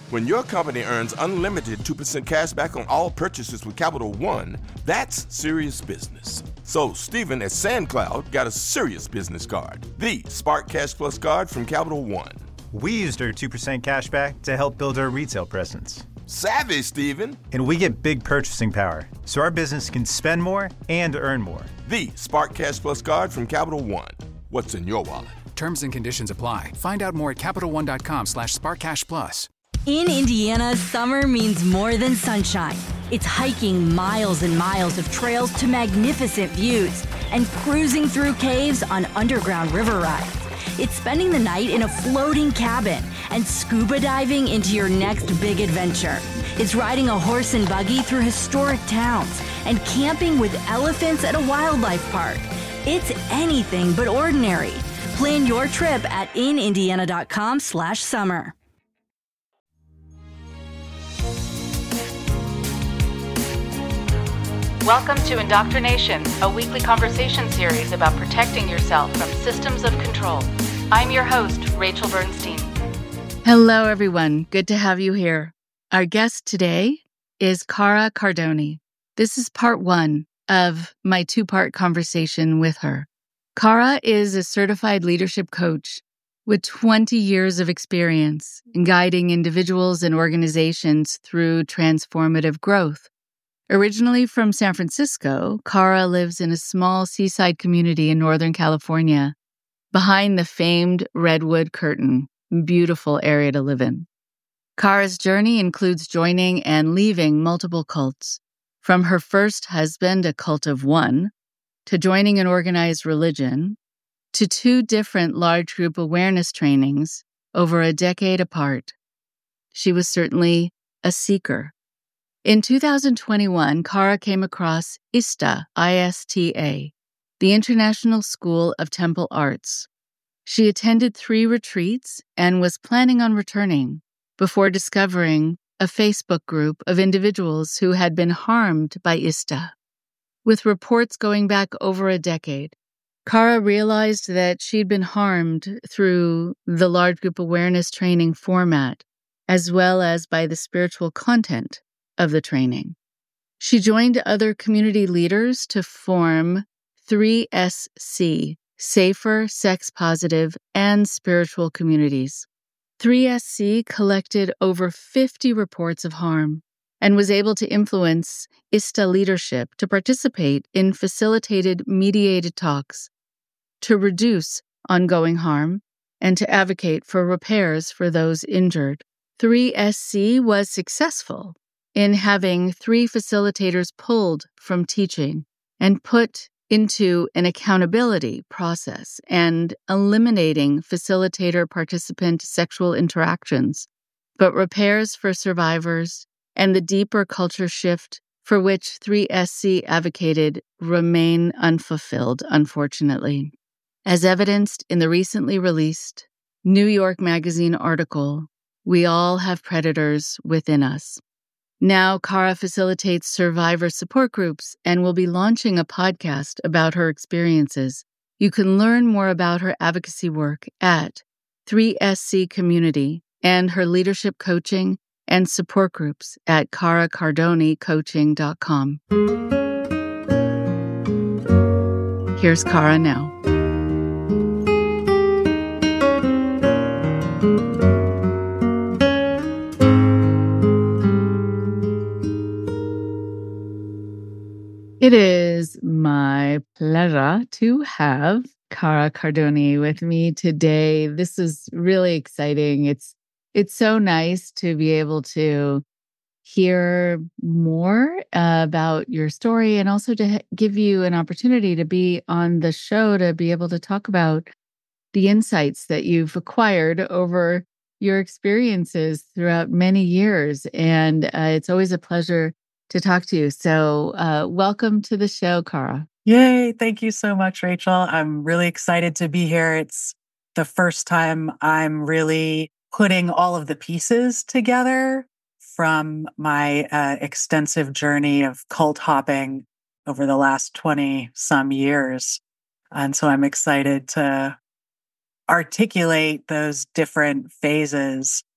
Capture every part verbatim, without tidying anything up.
When your company earns unlimited two percent cash back on all purchases with Capital One, that's serious business. So Stephen at SandCloud got a serious business card, the Spark Cash Plus card from Capital One. We used our two percent cash back to help build our retail presence. Savvy, Stephen. And we get big purchasing power, so our business can spend more and earn more. The Spark Cash Plus card from Capital One. What's in your wallet? Terms and conditions apply. Find out more at CapitalOne.com slash SparkCashPlus. In Indiana, summer means more than sunshine. It's hiking miles and miles of trails to magnificent views and cruising through caves on underground river rides. It's spending the night in a floating cabin and scuba diving into your next big adventure. It's riding a horse and buggy through historic towns and camping with elephants at a wildlife park. It's anything but ordinary. Plan your trip at inindiana.com slash summer. Welcome to Indoctrination, a weekly conversation series about protecting yourself from systems of control. I'm your host, Rachel Bernstein. Hello, everyone. Good to have you here. Our guest today is Cara Cardone. This is part one of my two-part conversation with her. Cara is a certified leadership coach with twenty years of experience in guiding individuals and organizations through transformative growth. Originally from San Francisco, Cara lives in a small seaside community in Northern California, behind the famed Redwood Curtain, beautiful area to live in. Cara's journey includes joining and leaving multiple cults, from her first husband, a cult of one, to joining an organized religion, to two different large group awareness trainings over a decade apart. She was certainly a seeker. In two thousand twenty-one, Cara came across ISTA, I S T A, the International School of Temple Arts. She attended three retreats and was planning on returning before discovering a Facebook group of individuals who had been harmed by ISTA. With reports going back over a decade, Cara realized that she'd been harmed through the large group awareness training format, as well as by the spiritual content of the training. She joined other community leaders to form three S C, Safer, Sex Positive, and Spiritual Communities. three S C collected over fifty reports of harm and was able to influence ISTA leadership to participate in facilitated mediated talks to reduce ongoing harm and to advocate for repairs for those injured. three S C was successful in having three facilitators pulled from teaching and put into an accountability process and eliminating facilitator-participant sexual interactions, but repairs for survivors and the deeper culture shift for which three S C advocated remain unfulfilled, unfortunately. As evidenced in the recently released New York Magazine article, "We All Have Predators Within Us." Now, Cara facilitates survivor support groups and will be launching a podcast about her experiences. You can learn more about her advocacy work at three S C Community and her leadership coaching and support groups at cara cardone coaching dot com. Here's Cara now. It is my pleasure to have Cara Cardone with me today. This is really exciting. It's it's so nice to be able to hear more uh, about your story and also to ha- give you an opportunity to be on the show to be able to talk about the insights that you've acquired over your experiences throughout many years. And uh, it's always a pleasure to talk to you. So uh, welcome to the show, Cara. Yay. Thank you so much, Rachel. I'm really excited to be here. It's the first time I'm really putting all of the pieces together from my uh, extensive journey of cult hopping over the last twenty some years. And so I'm excited to articulate those different phases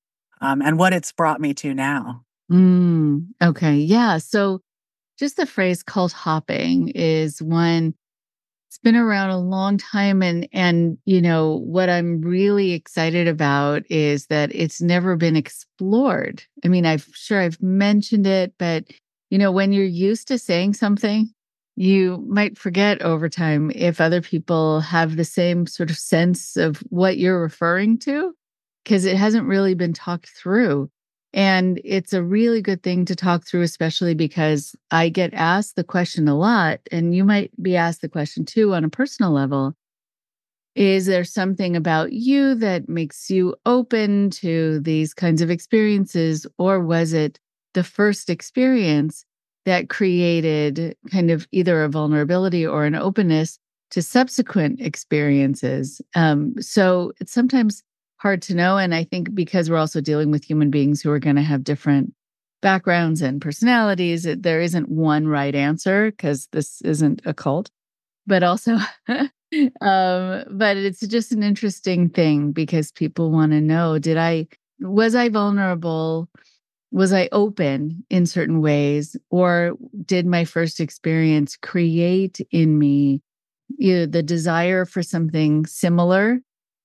um, and what it's brought me to now. Mm, okay. Yeah. So just the phrase cult hopping is one, it's been around a long time. And, and, you know, what I'm really excited about is that it's never been explored. I mean, I'm sure I've mentioned it, but, you know, when you're used to saying something, you might forget over time if other people have the same sort of sense of what you're referring to, because it hasn't really been talked through. And it's a really good thing to talk through, especially because I get asked the question a lot, and you might be asked the question too on a personal level. Is there something about you that makes you open to these kinds of experiences? Or was it the first experience that created kind of either a vulnerability or an openness to subsequent experiences? Um, so it's sometimes hard to know. And I think because we're also dealing with human beings who are going to have different backgrounds and personalities, it, there isn't one right answer because this isn't a cult. But also, um, but it's just an interesting thing because people want to know, did I, was I vulnerable? Was I open in certain ways? Or did my first experience create in me either the desire for something similar,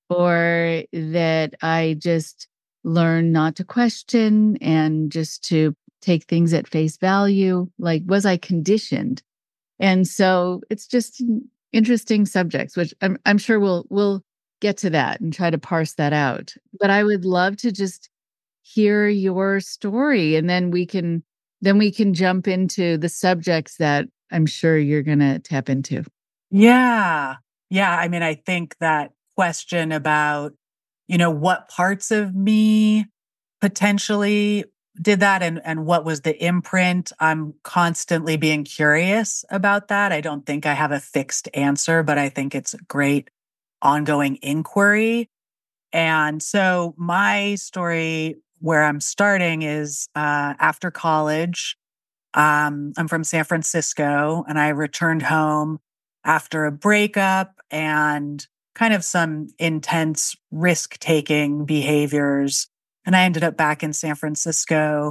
or that I just learned not to question and just to take things at face value? Like, was I conditioned? And so it's just interesting subjects, which I'm, I'm sure we'll we'll get to that and try to parse that out. But I would love to just hear your story, and then we can then we can jump into the subjects that I'm sure you're going to tap into. Yeah. Yeah. I mean, I think that question about, you know, what parts of me potentially did that and, and what was the imprint, I'm constantly being curious about that. I don't think I have a fixed answer, but I think it's a great ongoing inquiry. And so my story, where I'm starting, is uh, after college. Um, I'm from San Francisco, and I returned home after a breakup and kind of some intense risk-taking behaviors. And I ended up back in San Francisco.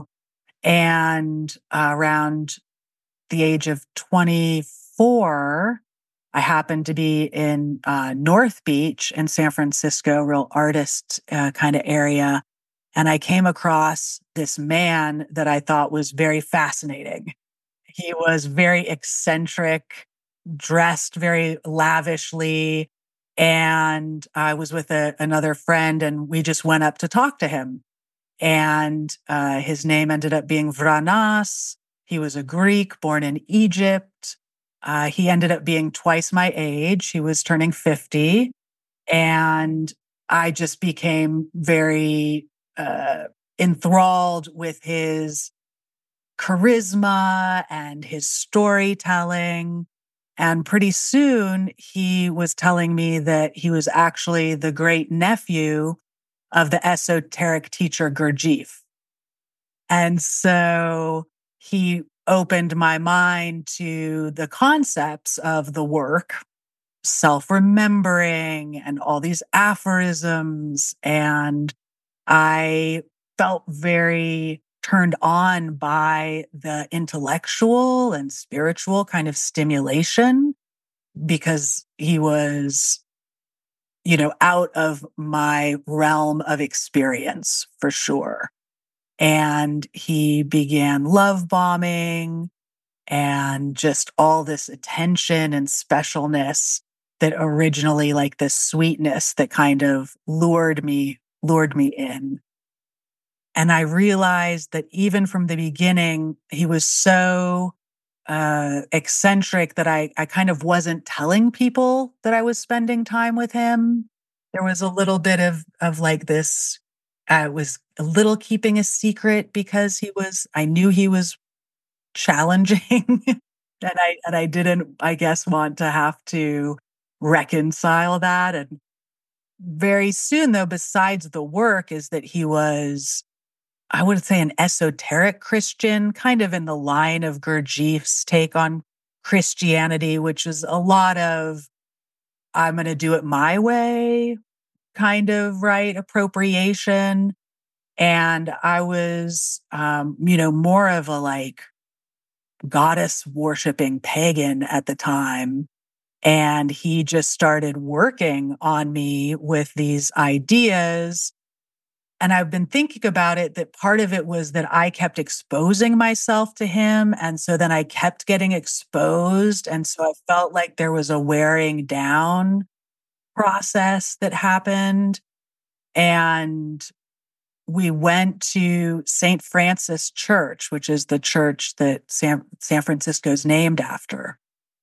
And uh, around the age of twenty-four, I happened to be in uh, North Beach in San Francisco, real artist uh, kind of area. And I came across this man that I thought was very fascinating. He was very eccentric, dressed very lavishly. And I was with a, another friend, and we just went up to talk to him. And uh, his name ended up being Vranas. He was a Greek born in Egypt. Uh, he ended up being twice my age. He was turning fifty. And I just became very uh, enthralled with his charisma and his storytelling. And pretty soon he was telling me that he was actually the great nephew of the esoteric teacher Gurdjieff. And so he opened my mind to the concepts of the work, self-remembering, and all these aphorisms. And I felt very turned on by the intellectual and spiritual kind of stimulation, because he was, you know, out of my realm of experience for sure. And he began love bombing and just all this attention and specialness that originally, like this sweetness that kind of lured me, lured me in. And I realized that even from the beginning, he was so uh, eccentric that I, I kind of wasn't telling people that I was spending time with him. There was a little bit of, of like this, I was a little keeping a secret because he was, I knew he was challenging. and I, and I didn't, I guess, want to have to reconcile that. And very soon, though, besides the work, is that he was, I would say, an esoteric Christian, kind of in the line of Gurdjieff's take on Christianity, which is a lot of, I'm going to do it my way, kind of, right, appropriation. And I was, um, you know, more of a like goddess worshiping pagan at the time. And he just started working on me with these ideas. And I've been thinking about it that part of it was that I kept exposing myself to him. And so then I kept getting exposed. And so I felt like there was a wearing down process that happened. And we went to Saint Francis Church, which is the church that San, San Francisco is named after.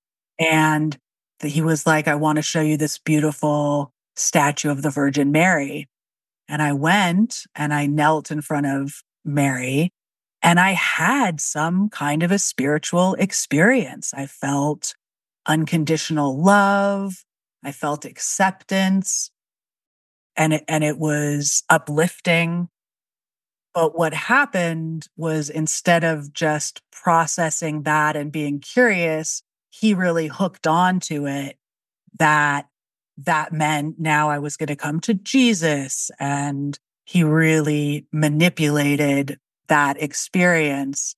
And he was like, I want to show you this beautiful statue of the Virgin Mary. And I went and I knelt in front of Mary and I had some kind of a spiritual experience. I felt unconditional love. I felt acceptance, and it, and it was uplifting. But what happened was instead of just processing that and being curious, he really hooked on to it that that meant now I was going to come to Jesus. And he really manipulated that experience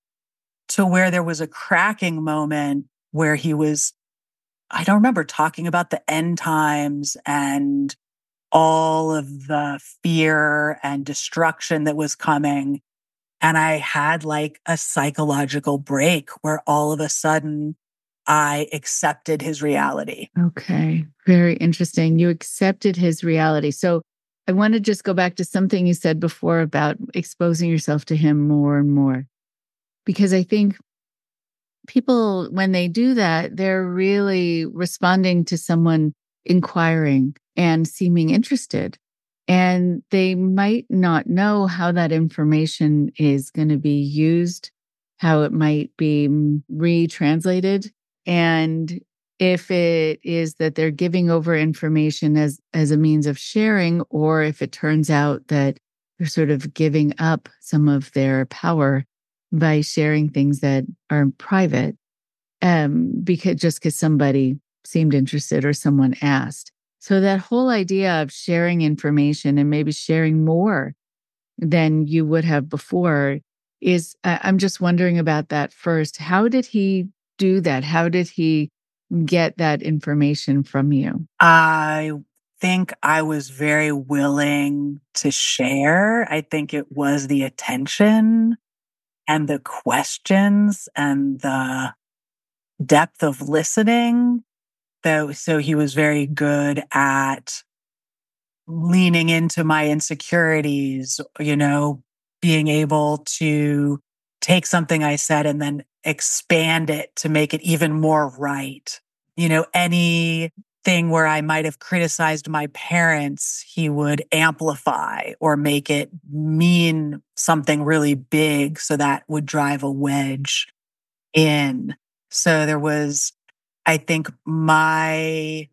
to where there was a cracking moment where he was, I don't remember, talking about the end times and all of the fear and destruction that was coming. And I had like a psychological break where all of a sudden I accepted his reality. Okay. Very interesting. You accepted his reality. So I want to just go back to something you said before about exposing yourself to him more and more. Because I think people, when they do that, they're really responding to someone inquiring and seeming interested. And they might not know how that information is going to be used, how it might be retranslated. And if it is that they're giving over information as, as a means of sharing, or if it turns out that they're sort of giving up some of their power by sharing things that are private, um, because just because somebody seemed interested or someone asked. So that whole idea of sharing information and maybe sharing more than you would have before is, uh, I'm just wondering about that first. How did he do that? How did he get that information from you? I think I was very willing to share. I think it was the attention and the questions and the depth of listening. So, so he was very good at leaning into my insecurities, you know, being able to take something I said and then expand it to make it even more right. You know, anything where I might have criticized my parents, he would amplify or make it mean something really big. So that would drive a wedge in. So there was, I think, my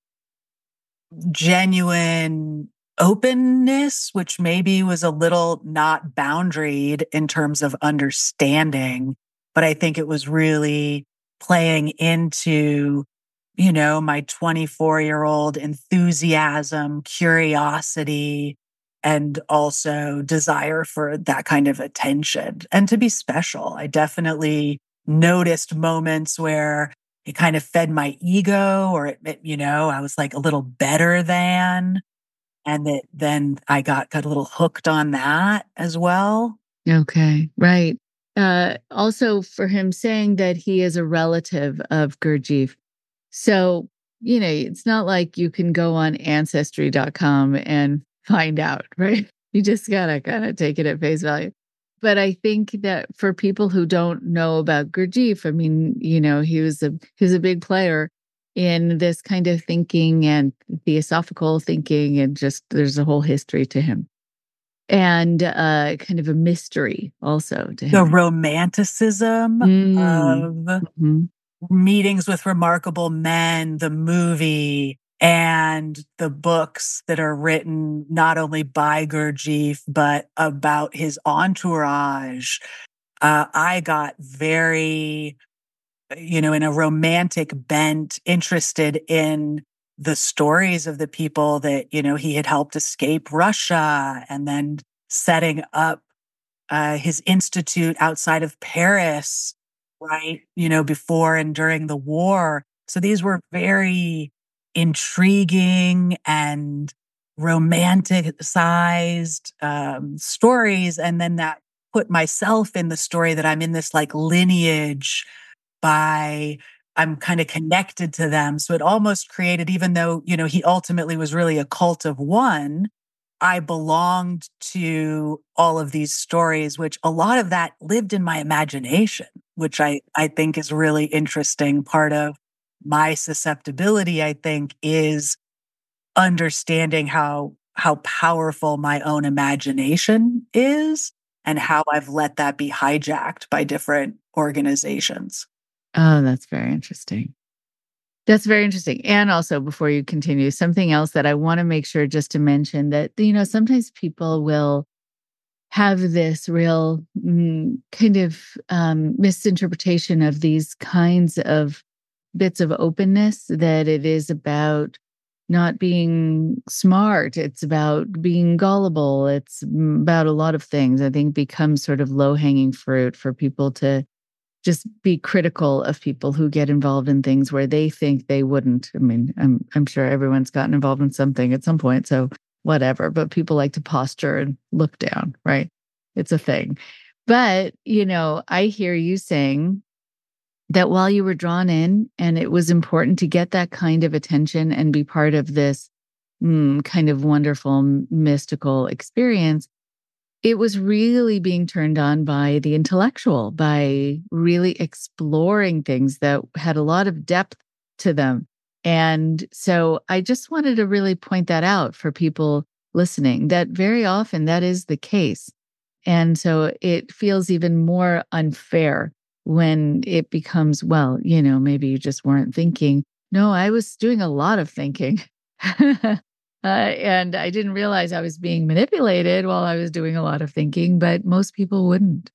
genuine openness, which maybe was a little not boundaried in terms of understanding, but I think it was really playing into, you know, my twenty-four-year-old enthusiasm, curiosity, and also desire for that kind of attention and to be special. I definitely noticed moments where it kind of fed my ego, or it, it, you know, I was like a little better than, and that then I got, got a little hooked on that as well. Okay, right. Uh, also for him saying that he is a relative of Gurdjieff. So, you know, it's not like you can go on ancestry dot com and find out, right? You just gotta kind of take it at face value. But I think that for people who don't know about Gurdjieff, I mean, you know, he was a he was a big player in this kind of thinking and theosophical thinking, and just there's a whole history to him, and uh, kind of a mystery also to him. The romanticism Mm. of Mm-hmm. Meetings with Remarkable Men, the movie, and the books that are written not only by Gurdjieff, but about his entourage. Uh, I got very, you know, in a romantic bent, interested in the stories of the people that, you know, he had helped escape Russia and then setting up uh, his institute outside of Paris, right? You know, before and during the war. So these were very intriguing and romanticized um, stories. And then that put myself in the story that I'm in this like lineage by, I'm kind of connected to them. So it almost created, even though, you know, he ultimately was really a cult of one, I belonged to all of these stories, which a lot of that lived in my imagination, which I, I think is really interesting. Part of my susceptibility, I think, is understanding how, how powerful my own imagination is and how I've let that be hijacked by different organizations. Oh, that's very interesting. That's very interesting. And also, before you continue, something else that I want to make sure just to mention that, you know, sometimes people will have this real mm, kind of um, misinterpretation of these kinds of bits of openness, that it is about not being smart. It's about being gullible. It's about a lot of things, I think, becomes sort of low-hanging fruit for people to just be critical of people who get involved in things where they think they wouldn't. I mean, I'm I'm sure everyone's gotten involved in something at some point, so whatever. But people like to posture and look down, right? It's a thing. But, you know, I hear you saying that while you were drawn in and it was important to get that kind of attention and be part of this mm, kind of wonderful, mystical experience, it was really being turned on by the intellectual, by really exploring things that had a lot of depth to them. And so I just wanted to really point that out for people listening, that very often that is the case. And so it feels even more unfair when it becomes, well, you know, maybe you just weren't thinking. No, I was doing a lot of thinking. Uh, and I didn't realize I was being manipulated while I was doing a lot of thinking, but most people wouldn't.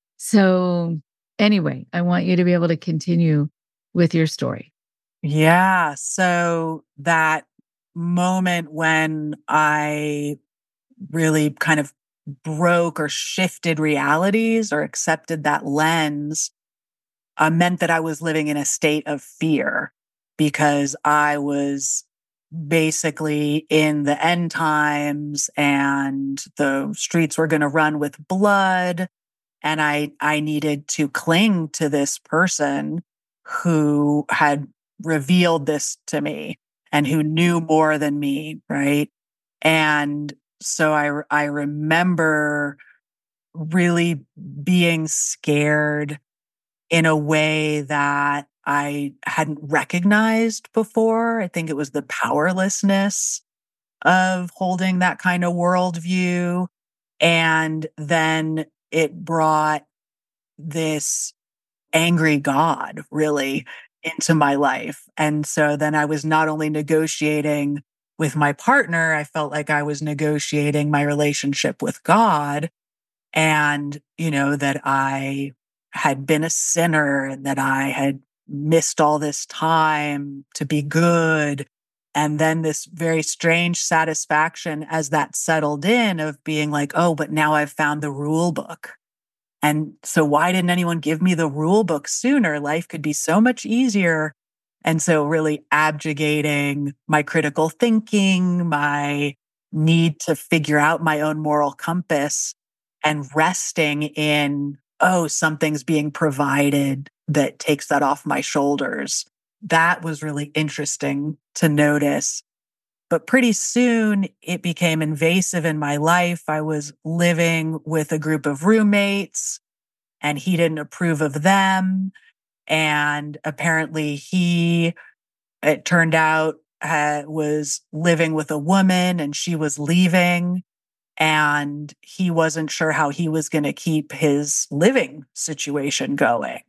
So anyway, I want you to be able to continue with your story. Yeah. So that moment when I really kind of broke or shifted realities or accepted that lens uh, meant that I was living in a state of fear because I was basically in the end times and the streets were going to run with blood. And I, I needed to cling to this person who had revealed this to me and who knew more than me. Right. And so I, I remember really being scared in a way that I hadn't recognized before. I think it was the powerlessness of holding that kind of worldview. And then it brought this angry God really into my life. And so then I was not only negotiating with my partner, I felt like I was negotiating my relationship with God. And, you know, that I had been a sinner and that I had missed all this time to be good. And then this very strange satisfaction as that settled in of being like, oh, but now I've found the rule book. And so why didn't anyone give me the rule book sooner? Life could be so much easier. And so really abjugating my critical thinking, my need to figure out my own moral compass and resting in, oh, something's being provided that takes that off my shoulders. That was really interesting to notice. But pretty soon it became invasive in my life. I was living with a group of roommates and he didn't approve of them. And apparently he, it turned out, uh, was living with a woman and she was leaving. And he wasn't sure how he was going to keep his living situation going.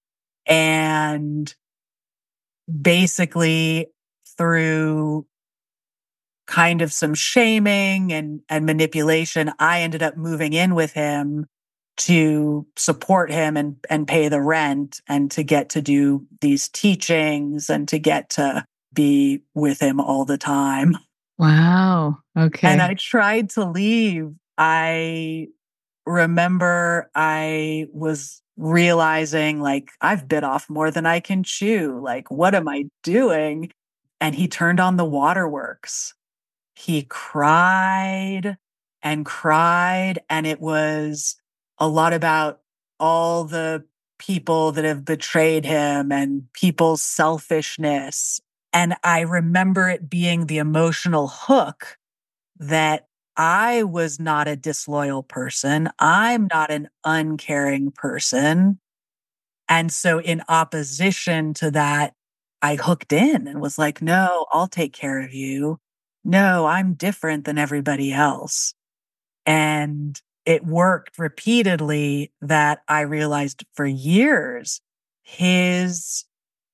And basically through kind of some shaming and, and manipulation, I ended up moving in with him to support him and, and pay the rent and to get to do these teachings and to get to be with him all the time. Wow. Okay. And I tried to leave. I remember I was realizing, like, I've bit off more than I can chew. Like, what am I doing? And he turned on the waterworks. He cried and cried, and it was a lot about all the people that have betrayed him and people's selfishness. And I remember it being the emotional hook that I was not a disloyal person. I'm not an uncaring person. And so, in opposition to that, I hooked in and was like, no, I'll take care of you. No, I'm different than everybody else. And it worked repeatedly that I realized for years his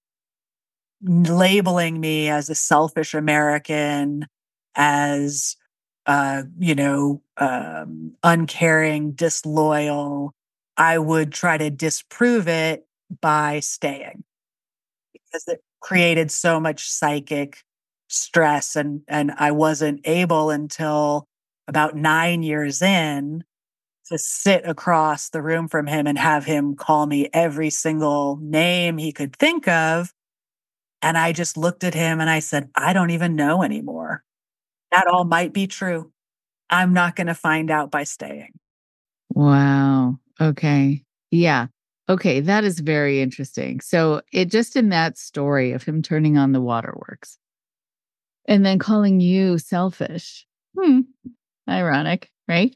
labeling me as a selfish American, as, uh, you know, um, uncaring, disloyal, I would try to disprove it by staying because it created so much psychic stress. And, and I wasn't able until about nine years in to sit across the room from him and have him call me every single name he could think of. And I just looked at him and I said, I don't even know anymore. That all might be true. I'm not going to find out by staying. Wow. Okay. Yeah. Okay. That is very interesting. So it just in that story of him turning on the waterworks and then calling you selfish. Hmm. Ironic, right?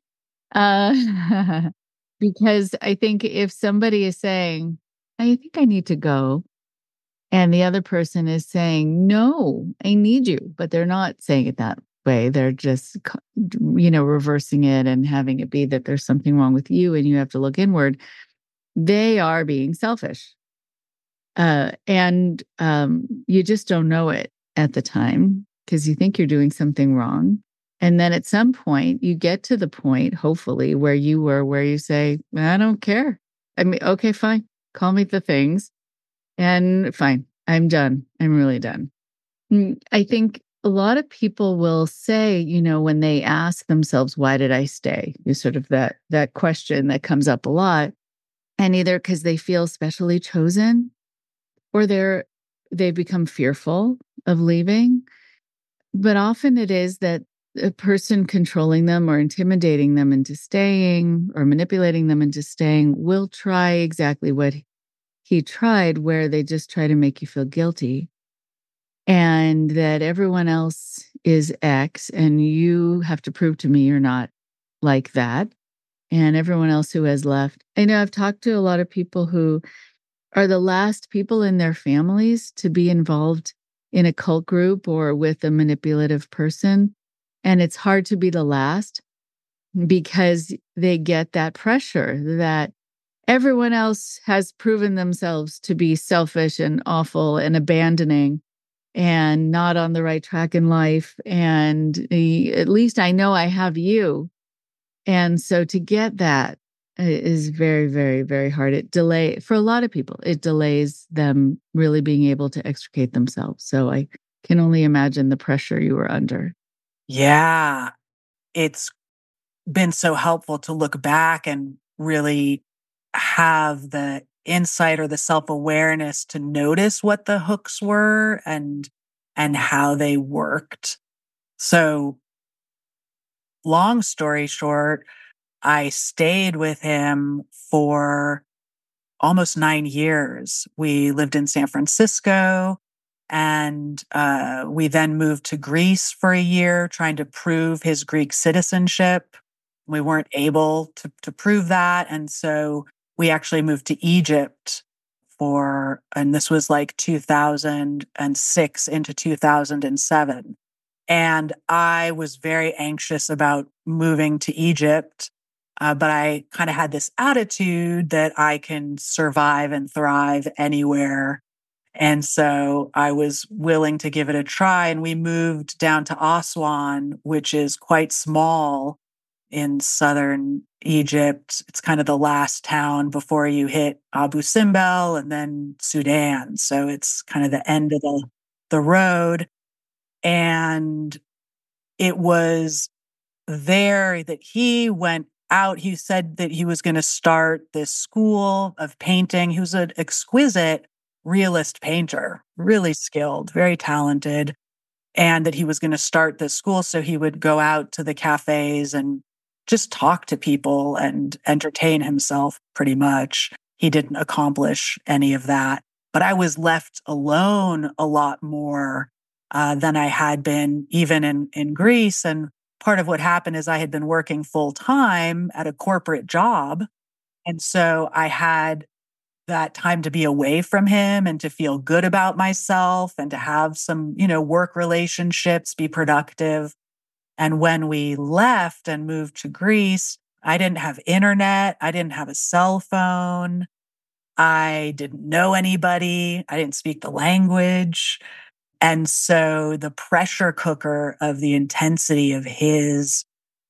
Uh, because I think if somebody is saying, I think I need to go, and the other person is saying, no, I need you, but they're not saying it that way. They're just, you know, reversing it and having it be that there's something wrong with you and you have to look inward. They are being selfish. Uh, and um, you just don't know it at the time because you think you're doing something wrong. And then at some point, you get to the point, hopefully, where you were, where you say, I don't care. I mean, okay, fine. Call me the things. And fine, I'm done. I'm really done. I think a lot of people will say, you know, when they ask themselves, why did I stay? Is sort of that that question that comes up a lot. And either because they feel specially chosen or they're they've become fearful of leaving. But often it is that a person controlling them or intimidating them into staying or manipulating them into staying will try exactly what he tried, where they just try to make you feel guilty and that everyone else is X and you have to prove to me you're not like that. And everyone else who has left. I know I've talked to a lot of people who are the last people in their families to be involved in a cult group or with a manipulative person. And it's hard to be the last because they get that pressure that everyone else has proven themselves to be selfish and awful and abandoning and not on the right track in life. And uh, at least I know I have you. And so to get that is very, very, very hard. It delay for a lot of people. It delays them really being able to extricate themselves. So I can only imagine the pressure you were under. Yeah, it's been so helpful to look back and really have the insight or the self-awareness to notice what the hooks were and and how they worked. So long story short, I stayed with him for almost nine years. We lived in San Francisco and uh, we then moved to Greece for a year, trying to prove his Greek citizenship. We weren't able to, to prove that. And so we actually moved to Egypt for, and this was like two thousand six into two thousand seven. And I was very anxious about moving to Egypt. Uh, but I kind of had this attitude that I can survive and thrive anywhere. And so I was willing to give it a try. And we moved down to Aswan, which is quite small in southern Egypt. It's kind of the last town before you hit Abu Simbel and then Sudan. So it's kind of the end of the, the road. And it was there that he went out. He said that he was going to start this school of painting. He was an exquisite realist painter, really skilled, very talented, and that he was going to start this school so he would go out to the cafes and just talk to people and entertain himself pretty much. He didn't accomplish any of that. But I was left alone a lot more uh, than I had been even in, in Greece. And part of what happened is I had been working full time at a corporate job. And so I had that time to be away from him and to feel good about myself and to have some, you know, work relationships, be productive. And when we left and moved to Greece, I didn't have internet. I didn't have a cell phone. I didn't know anybody. I didn't speak the language. And so the pressure cooker of the intensity of his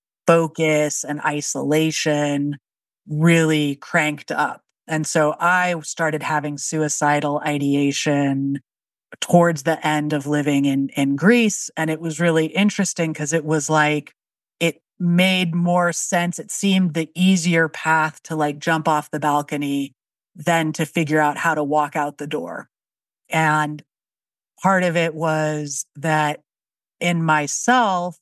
focus and isolation really cranked up. And so I started having suicidal ideation towards the end of living in, in Greece. And it was really interesting because it was like, it made more sense. It seemed the easier path to like jump off the balcony than to figure out how to walk out the door. And part of it was that in myself,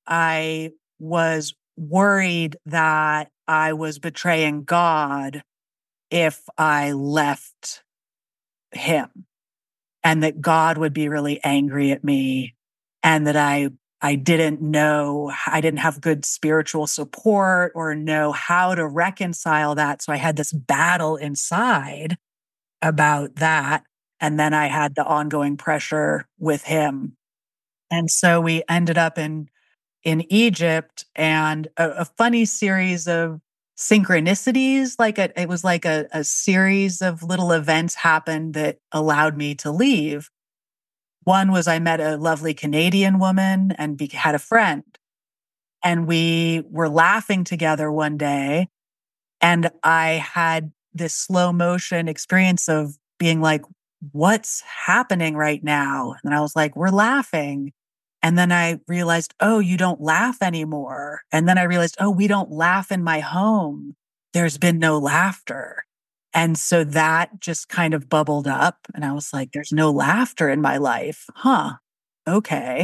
I was worried that I was betraying God if I left him, and that God would be really angry at me, and that I I didn't know, I didn't have good spiritual support or know how to reconcile that. So I had this battle inside about that. And then I had the ongoing pressure with him. And so we ended up in, in Egypt, and a, a funny series of synchronicities, like a, it was like a, a series of little events happened that allowed me to leave. One was I met a lovely Canadian woman and be, had a friend. And we were laughing together one day. And I had this slow motion experience of being like, what's happening right now? And I was like, we're laughing. And then I realized, oh, you don't laugh anymore. And then I realized, oh, we don't laugh in my home. There's been no laughter. And so that just kind of bubbled up. And I was like, there's no laughter in my life. Huh. Okay.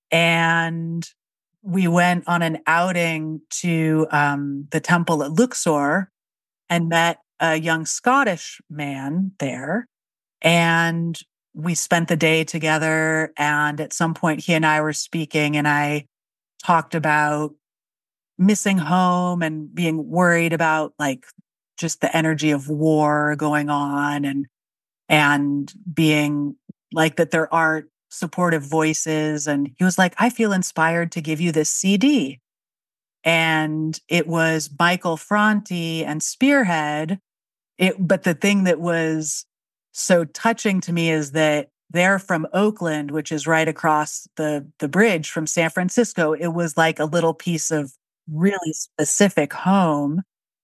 And we went on an outing to um, the temple at Luxor and met a young Scottish man there. And we spent the day together. And at some point, he and I were speaking, and I talked about missing home and being worried about like just the energy of war going on, and and being like that there aren't supportive voices. And he was like, I feel inspired to give you this C D. And it was Michael Franti and Spearhead. It, but the thing that was so touching to me is that they're from Oakland, which is right across the, the bridge from San Francisco. It was like a little piece of really specific home.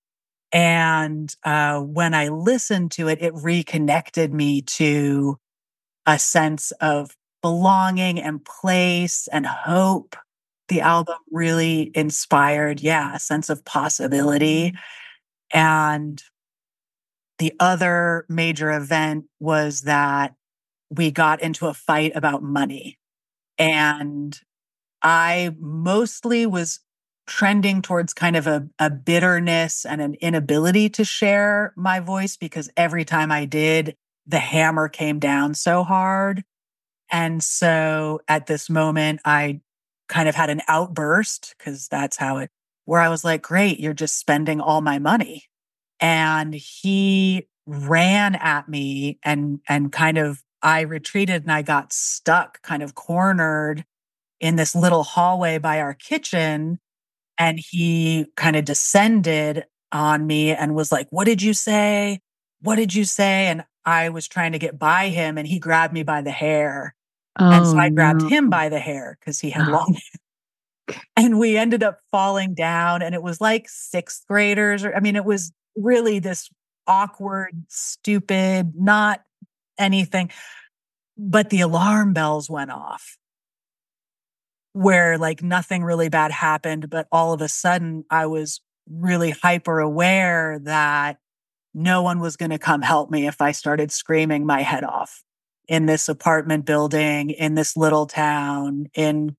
And uh, when I listened to it, it reconnected me to a sense of belonging and place and hope. The album really inspired, yeah, a sense of possibility. And the other major event was that we got into a fight about money. And I mostly was trending towards kind of a, a bitterness and an inability to share my voice, because every time I did, the hammer came down so hard. And so at this moment, I kind of had an outburst, because that's how it, where I was like, great, you're just spending all my money. And he ran at me, and, and kind of, I retreated and I got stuck, kind of cornered in this little hallway by our kitchen. And he kind of descended on me and was like, what did you say? What did you say? And I was trying to get by him, and he grabbed me by the hair. Oh, and so I grabbed no. him by the hair because he had Oh. long hair. And we ended up falling down, and it was like sixth graders. Or I mean, it was really this awkward, stupid, not anything. But the alarm bells went off. where like nothing really bad happened, but all of a sudden I was really hyper aware that no one was going to come help me if I started screaming my head off in this apartment building, in this little town, in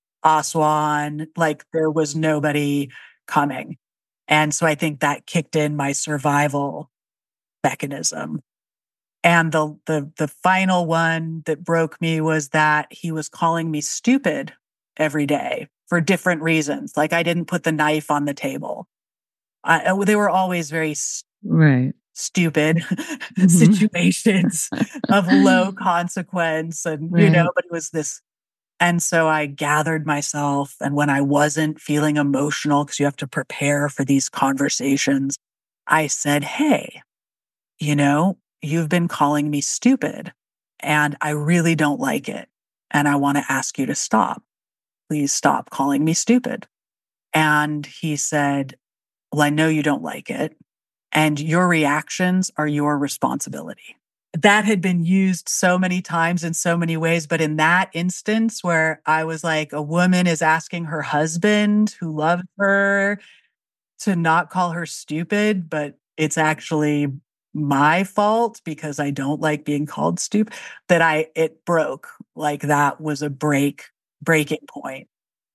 Aswan. Like there was nobody coming. And so I think that kicked in my survival mechanism. And the the the final one that broke me was that he was calling me stupid every day for different reasons. Like I didn't put the knife on the table. I, they were always very st- Right. stupid Mhm. situations of low consequence, and you know, Right. but it was this. And so I gathered myself, and when I wasn't feeling emotional, because you have to prepare for these conversations, I said, "Hey, you know, you've been calling me stupid, and I really don't like it. And I want to ask you to stop. Please stop calling me stupid." And he said, "Well, I know you don't like it, and your reactions are your responsibility." That had been used so many times in so many ways, but in that instance where I was like, a woman is asking her husband who loves her to not call her stupid, but it's actually my fault because I don't like being called stupid, that I it broke. Like that was a break breaking point.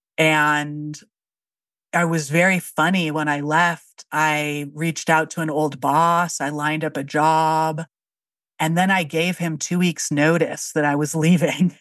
And I was very funny when I left. I reached out to an old boss, I lined up a job, and then I gave him two weeks notice that I was leaving.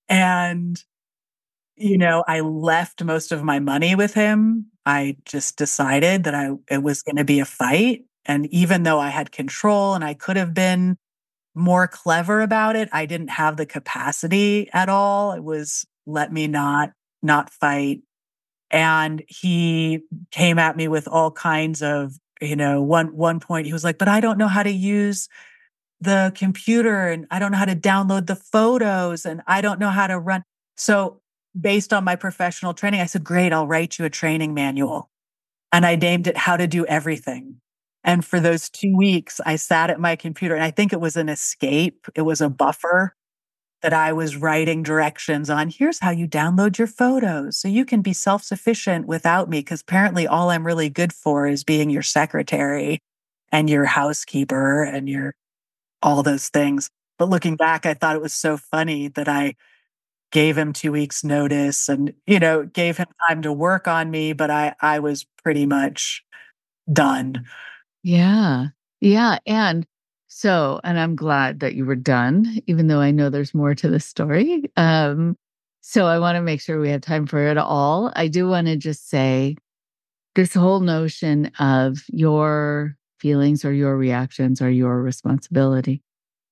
And you know, I left most of my money with him. I just decided that I it was going to be a fight. And even though I had control and I could have been more clever about it, I didn't have the capacity at all. It was let me not not fight. And he came at me with all kinds of, you know, one one point he was like, "But I don't know how to use the computer, and I don't know how to download the photos, and I don't know how to run." So based on my professional training, I said, "Great, I'll write you a training manual." And I named it How to Do Everything. And for those two weeks, I sat at my computer, and I think it was an escape. It was a buffer that I was writing directions on. Here's how you download your photos so you can be self-sufficient without me, because apparently all I'm really good for is being your secretary and your housekeeper and your all those things. But looking back, I thought it was so funny that I gave him two weeks notice and, you know, gave him time to work on me, but I, I was pretty much done. Yeah. Yeah. And so, and I'm glad that you were done, even though I know there's more to the story. Um, so I want to make sure we have time for it all. I do want to just say this whole notion of your feelings or your reactions are your responsibility.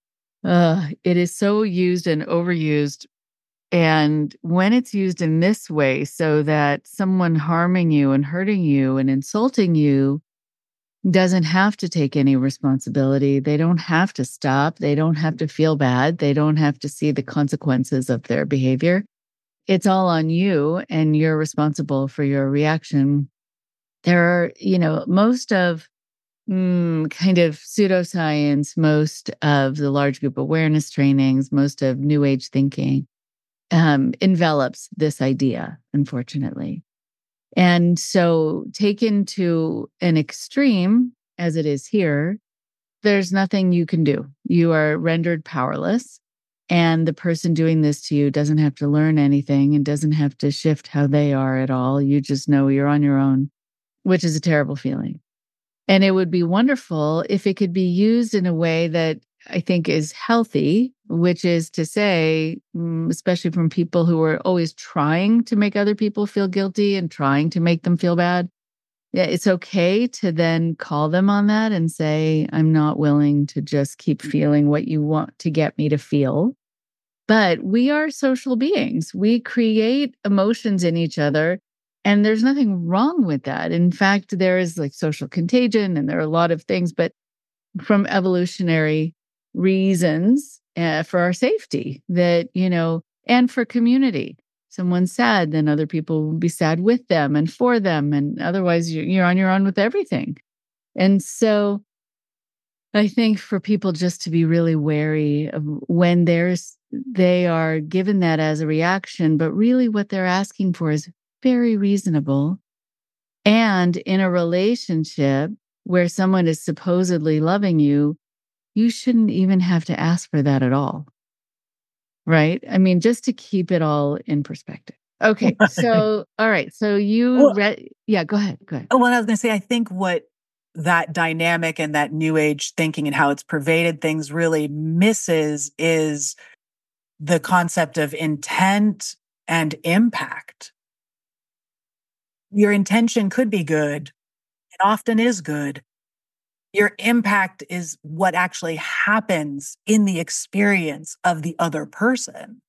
Uh, it is so used and overused. And when it's used in this way, so that someone harming you and hurting you and insulting you doesn't have to take any responsibility. They don't have to stop. They don't have to feel bad. They don't have to see the consequences of their behavior. It's all on you, and you're responsible for your reaction. There are, you know, most of mm, kind of pseudoscience, most of the large group awareness trainings, most of New Age thinking um, envelops this idea, unfortunately. And so, taken to an extreme, as it is here, there's nothing you can do. You are rendered powerless. And the person doing this to you doesn't have to learn anything and doesn't have to shift how they are at all. You just know you're on your own, which is a terrible feeling. And it would be wonderful if it could be used in a way that I think is healthy, which is to say, especially from people who are always trying to make other people feel guilty and trying to make them feel bad. Yeah, it's okay to then call them on that and say, I'm not willing to just keep feeling what you want to get me to feel. But we are social beings. We create emotions in each other. And there's nothing wrong with that. In fact, there is like social contagion and there are a lot of things, but from evolutionary reasons uh, for our safety that, you know, and for community. Someone's sad, then other people will be sad with them and for them. And otherwise you're, you're on your own with everything. And so I think for people just to be really wary of when there's they are given that as a reaction, but really what they're asking for is very reasonable. And in a relationship where someone is supposedly loving you, you shouldn't even have to ask for that at all. Right? I mean, just to keep it all in perspective. Okay. So, all right. So you Well, read, yeah, go ahead. Go ahead. well, I was going to say, I think what that dynamic and that new age thinking and how it's pervaded things really misses is the concept of intent and impact. Your intention could be good. It often is good. Your impact is what actually happens in the experience of the other person.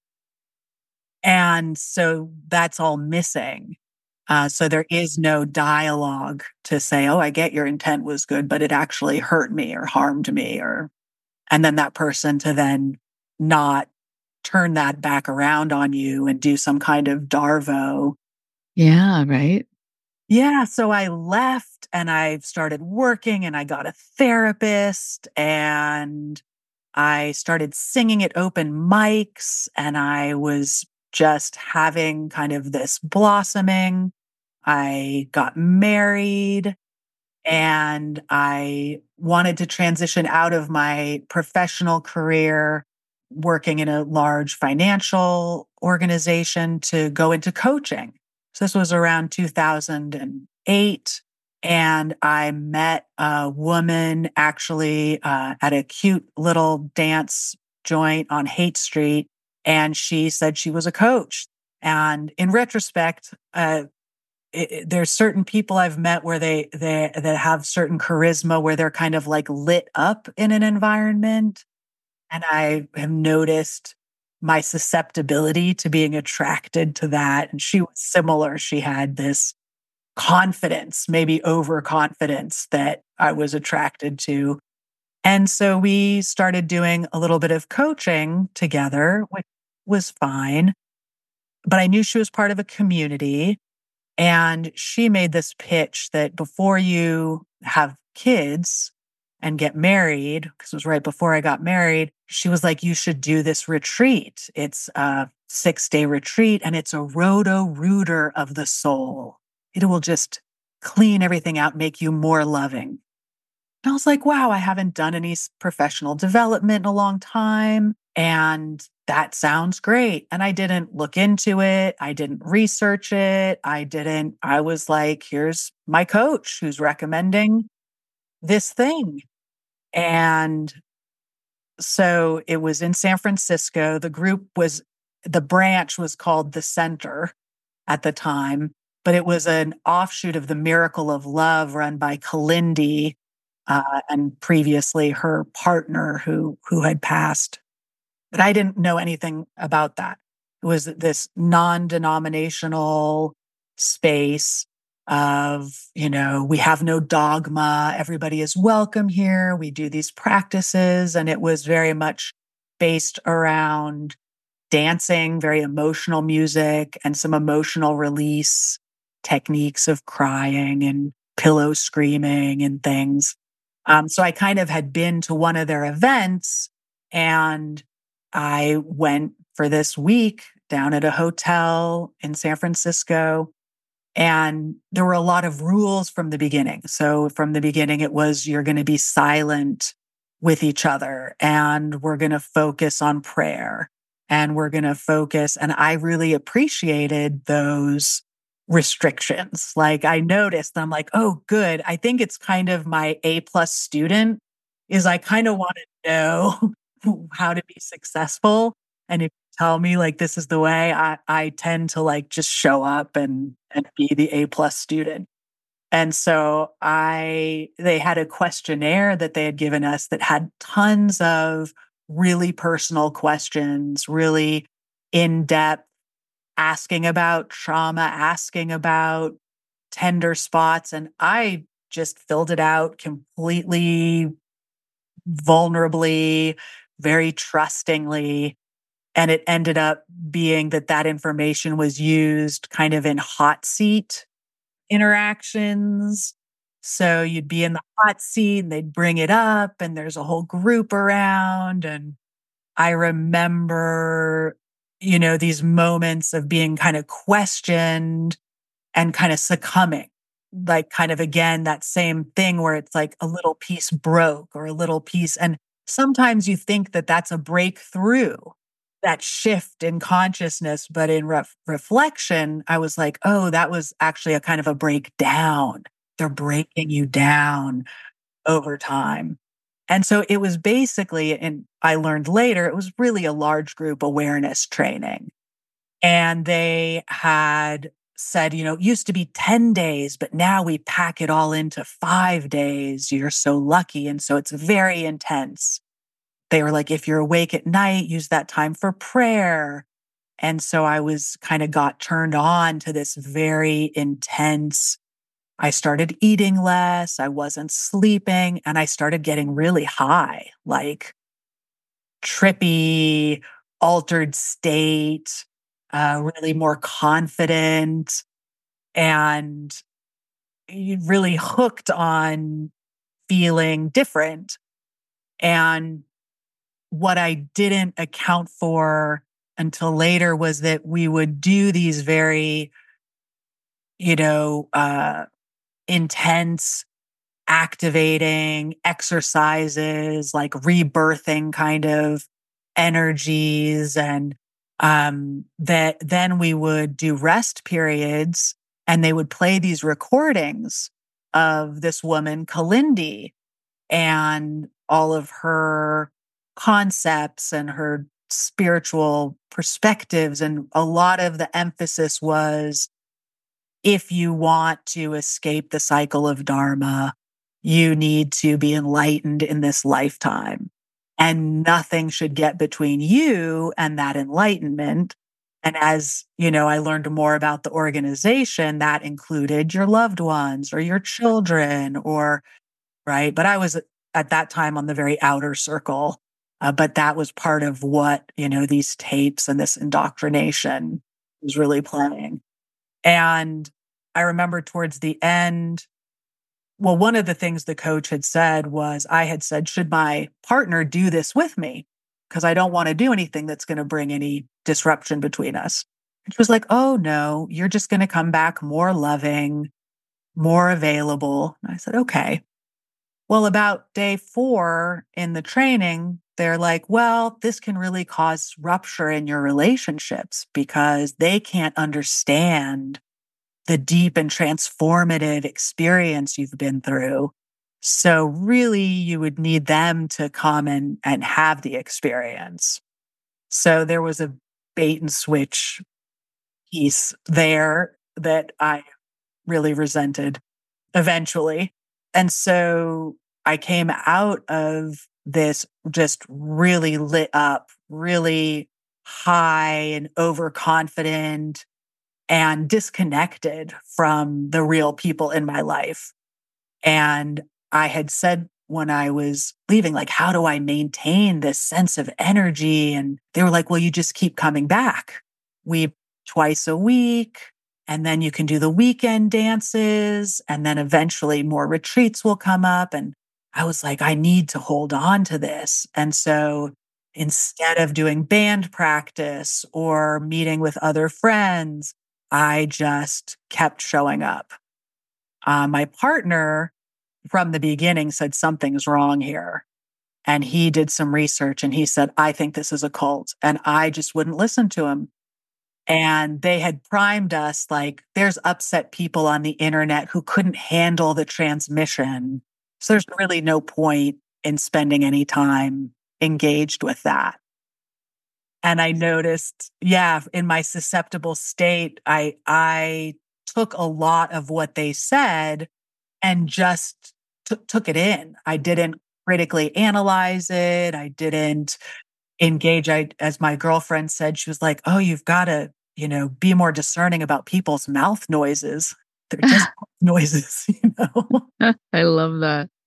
And so that's all missing. Uh, so there is no dialogue to say, oh, I get your intent was good, but it actually hurt me or harmed me, or, and then that person to then not turn that back around on you and do some kind of Darvo. Yeah, right. Yeah. So I left and I started working and I got a therapist and I started singing at open mics and I was just having kind of this blossoming. I got married and I wanted to transition out of my professional career working in a large financial organization to go into coaching. So this was around two thousand eight. And I met a woman actually uh, at a cute little dance joint on Haight Street. And she said she was a coach. And in retrospect, uh, it, it- there's certain people I've met where they they that have certain charisma where they're kind of like lit up in an environment. And I have noticed my susceptibility to being attracted to that. And she was similar. She had this confidence, maybe overconfidence that I was attracted to. And so we started doing a little bit of coaching together, which was fine. But I knew she was part of a community. And she made this pitch that before you have kids and get married, because it was right before I got married, she was like, you should do this retreat. It's a six day retreat and it's a roto rooter of the soul. It will just clean everything out, make you more loving. And I was like, wow, I haven't done any s- professional development in a long time. And that sounds great. And I didn't look into it. I didn't research it. I didn't, I was like, here's my coach who's recommending this thing. And so it was in San Francisco. The group was, the branch was called The Center at the time, but it was an offshoot of the Miracle of Love run by Kalindi, uh, and previously her partner who who had passed. But I didn't know anything about that. It was this non-denominational space of, you know, we have no dogma, everybody is welcome here, we do these practices, and it was very much based around dancing, very emotional music, and some emotional release techniques of crying and pillow screaming and things. Um, so I kind of had been to one of their events and I went for this week down at a hotel in San Francisco. And there were a lot of rules from the beginning. So from the beginning, it was you're going to be silent with each other and we're going to focus on prayer and we're going to focus. And I really appreciated those restrictions. Like I noticed, I'm like, oh, good. I think it's kind of my A plus student is I kind of want to know how to be successful. And if you tell me like this is the way, I, I tend to like just show up and and be the A plus student. And so I they had a questionnaire that they had given us that had tons of really personal questions, really in-depth, asking about trauma, asking about tender spots. And I just filled it out completely vulnerably, very trustingly. And it ended up being that that information was used kind of in hot seat interactions. So you'd be in the hot seat and they'd bring it up and there's a whole group around. And I remember, you know, these moments of being kind of questioned and kind of succumbing. Like kind of again, that same thing where it's like a little piece broke or a little piece. And sometimes you think that that's a breakthrough, that shift in consciousness. But in ref- reflection, I was like, oh, that was actually a kind of a breakdown. They're breaking you down over time. And so it was basically, and I learned later, it was really a large group awareness training. And they had said, you know, it used to be ten days, but now we pack it all into five days. You're so lucky. And so it's very intense. They were like, if you're awake at night, use that time for prayer. And so I was kind of got turned on to this very intense. I started eating less. I wasn't sleeping, and I started getting really high, like trippy, altered state, uh, really more confident, and really hooked on feeling different. And what I didn't account for until later was that we would do these very, you know, uh, intense, activating exercises, like rebirthing kind of energies. And um, that then we would do rest periods, and they would play these recordings of this woman, Kalindi, and all of her concepts and her spiritual perspectives. And a lot of the emphasis was, if you want to escape the cycle of dharma, you need to be enlightened in this lifetime. And nothing should get between you and that enlightenment. And as, you know, I learned more about the organization, that included your loved ones or your children or, right? But I was at that time on the very outer circle. Uh, but that was part of what, you know, these tapes and this indoctrination was really playing. And I remember towards the end, well, one of the things the coach had said was, I had said, should my partner do this with me? Because I don't want to do anything that's going to bring any disruption between us. And she was like, oh, no, you're just going to come back more loving, more available. And I said, okay. Well, about day four in the training, they're like, well, this can really cause rupture in your relationships because they can't understand the deep and transformative experience you've been through. So really, you would need them to come and, and have the experience. So there was a bait and switch piece there that I really resented eventually. And so I came out of this just really lit up, really high and overconfident and disconnected from the real people in my life. And I had said when I was leaving, like, how do I maintain this sense of energy? And they were like, well, you just keep coming back. We twice a week, and then you can do the weekend dances, and then eventually more retreats will come up. And I was like, I need to hold on to this. And so instead of doing band practice or meeting with other friends, I just kept showing up. Uh, my partner from the beginning said something's wrong here. And he did some research and he said, I think this is a cult. And I just wouldn't listen to him. And they had primed us like, there's upset people on the internet who couldn't handle the transmission. So there's really no point in spending any time engaged with that. And I noticed, yeah, in my susceptible state, I I took a lot of what they said and just t- took it in. I didn't critically analyze it. I didn't engage. I, as my girlfriend said, she was like, oh, you've got to, you know, be more discerning about people's mouth noises. They're just noises, you know? I love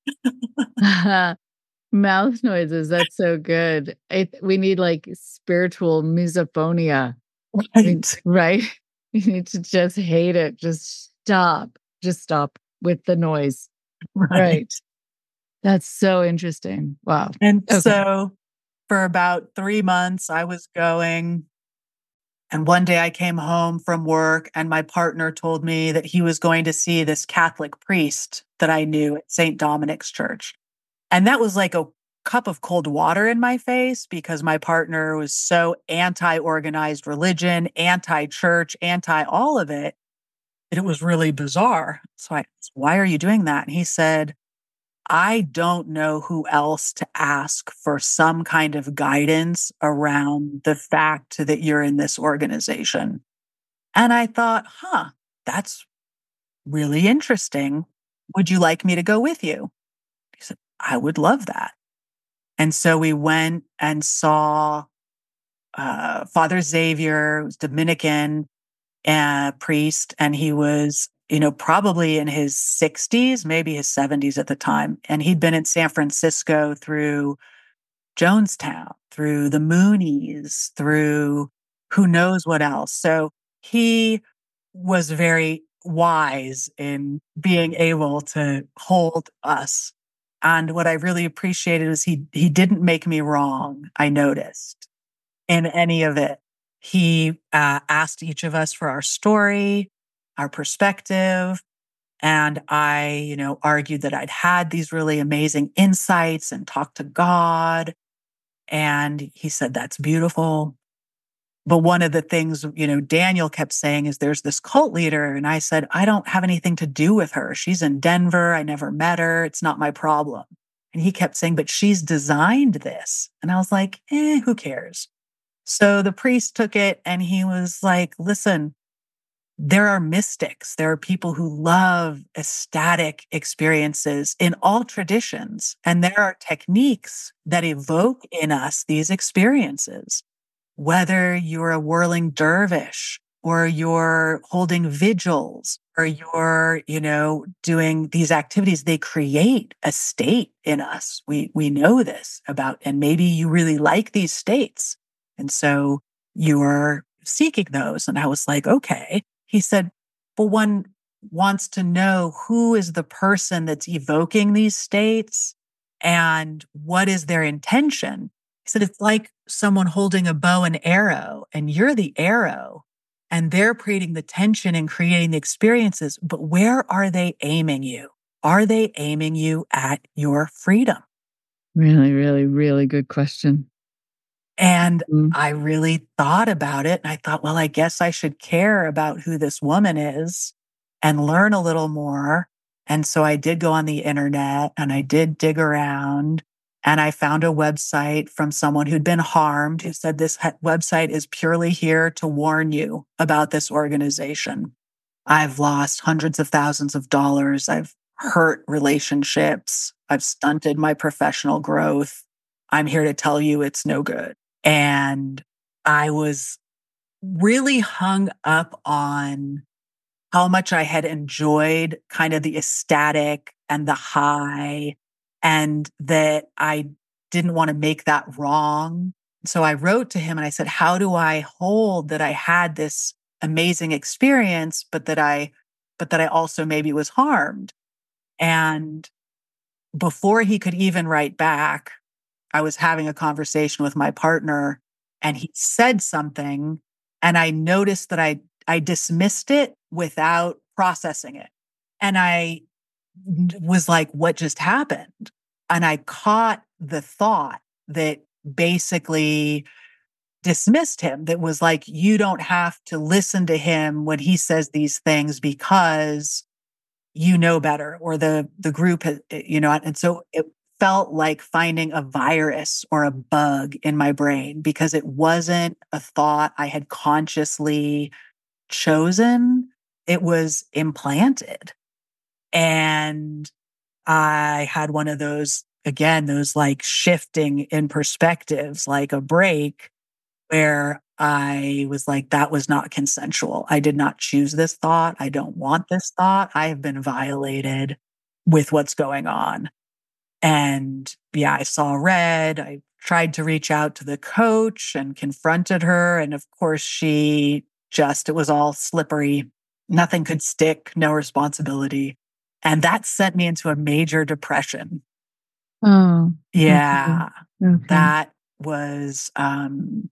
that. Mouth noises. That's so good. I, we need like spiritual misophonia, Right. right? You need to just hate it. Just stop. Just stop with the noise. Right. Right. That's so interesting. Wow. And Okay. so for about three months. I was going. And one day I came home from work and my partner told me that he was going to see this Catholic priest that I knew at Saint Dominic's Church. And that was like a cup of cold water in my face because my partner was so anti-organized religion, anti-church, anti all of it, that it was really bizarre. So I asked, why are you doing that? And he said, I don't know who else to ask for some kind of guidance around the fact that you're in this organization. And I thought, huh, that's really interesting. Would you like me to go with you? He said, I would love that. And so we went and saw uh, Father Xavier, who was Dominican uh, priest, and he was you know, probably in his sixties, maybe his seventies at the time. And he'd been in San Francisco through Jonestown, through the Moonies, through who knows what else. So he was very wise in being able to hold us. And what I really appreciated is he he didn't make me wrong, I noticed, in any of it. He uh, asked each of us for our story, our perspective. And I, you know, argued that I'd had these really amazing insights and talked to God. And he said, that's beautiful. But one of the things, you know, Daniel kept saying is there's this cult leader. And I said, I don't have anything to do with her. She's in Denver. I never met her. It's not my problem. And he kept saying, but she's designed this. And I was like, eh, who cares? So the priest took it and he was like, listen, there are mystics. There are people who love ecstatic experiences in all traditions. And there are techniques that evoke in us these experiences. Whether you're a whirling dervish or you're holding vigils or you're, you know, doing these activities, they create a state in us. We, we know this about, and maybe you really like these states. And so you're seeking those. And I was like, okay. He said, well, one wants to know who is the person that's evoking these states and what is their intention. He said, it's like someone holding a bow and arrow, and you're the arrow, and they're creating the tension and creating the experiences. But where are they aiming you? Are they aiming you at your freedom? Really, really, really good question. And mm. I really thought about it. And I thought, well, I guess I should care about who this woman is and learn a little more. And so I did go on the internet and I did dig around and I found a website from someone who'd been harmed, who said this website is purely here to warn you about this organization. I've lost hundreds of thousands of dollars. I've hurt relationships. I've stunted my professional growth. I'm here to tell you it's no good. And I was really hung up on how much I had enjoyed kind of the ecstatic and the high, and that I didn't want to make that wrong. So I wrote to him and I said, how do I hold that I had this amazing experience, but that I, but that I also maybe was harmed? And before he could even write back, I was having a conversation with my partner and he said something and I noticed that I, I dismissed it without processing it. And I was like, what just happened? And I caught the thought that basically dismissed him, that was like, you don't have to listen to him when he says these things because you know better, or the, the group has, you know, and so it felt like finding a virus or a bug in my brain because it wasn't a thought I had consciously chosen. It was implanted. And I had one of those, again, those like shifting in perspectives, like a break where I was like, that was not consensual. I did not choose this thought. I don't want this thought. I have been violated with what's going on. And yeah, I saw red. I tried to reach out to the coach and confronted her. And of course, she just, it was all slippery. Nothing could stick, no responsibility. And that sent me into a major depression. Oh, yeah. Okay. That was um,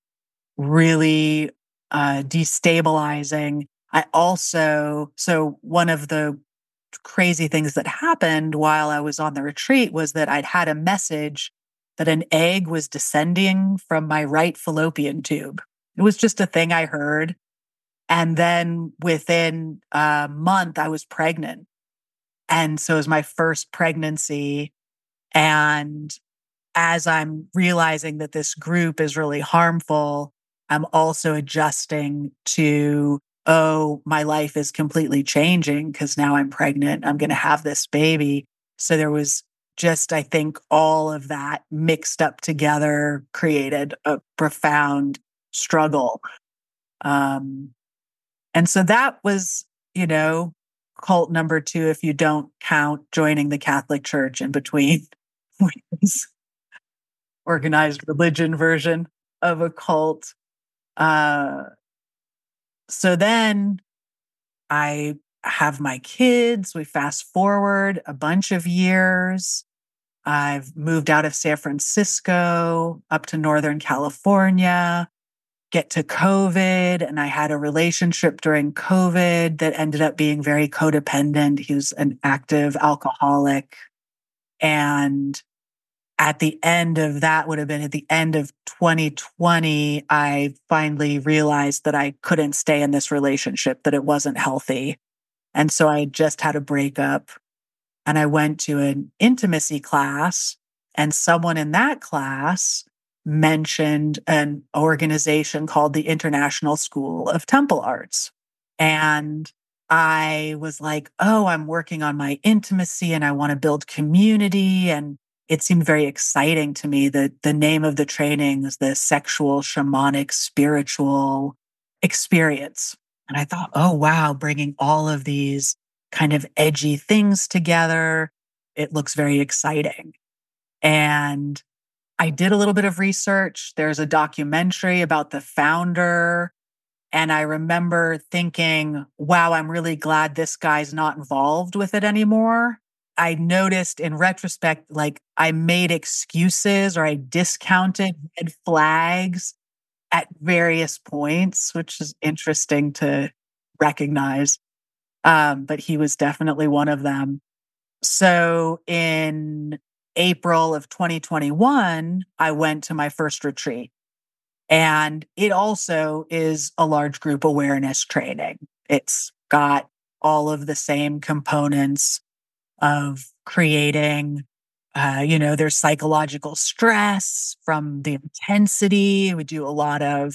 really uh, destabilizing. I also, so one of the crazy things that happened while I was on the retreat was that I'd had a message that an egg was descending from my right fallopian tube. It was just a thing I heard. And then within a month, I was pregnant. And so it was my first pregnancy. And as I'm realizing that this group is really harmful, I'm also adjusting to, oh, my life is completely changing because now I'm pregnant. I'm going to have this baby. So there was just, I think, all of that mixed up together created a profound struggle. Um, and so that was, you know, cult number two, if you don't count joining the Catholic Church in between, which is organized religion version of a cult. Uh, so then I have my kids. We fast forward a bunch of years. I've moved out of San Francisco up to Northern California, get to COVID, and I had a relationship during COVID that ended up being very codependent. He was an active alcoholic. And at the end of that would have been at the end of twenty twenty, I finally realized that I couldn't stay in this relationship, that it wasn't healthy. And so I just had a breakup. And I went to an intimacy class, and someone in that class mentioned an organization called the International School of Temple Arts. And I was like, oh, I'm working on my intimacy and I want to build community. And it seemed very exciting to me that the name of the training is the Sexual Shamanic Spiritual Experience. And I thought, oh, wow, bringing all of these kind of edgy things together, it looks very exciting. And I did a little bit of research. There's a documentary about the founder. And I remember thinking, wow, I'm really glad this guy's not involved with it anymore. I noticed in retrospect, like I made excuses or I discounted red flags at various points, which is interesting to recognize. Um, but he was definitely one of them. So in April of twenty twenty-one, I went to my first retreat. And it also is a large group awareness training. It's got all of the same components of creating, uh, you know, there's psychological stress from the intensity. We do a lot of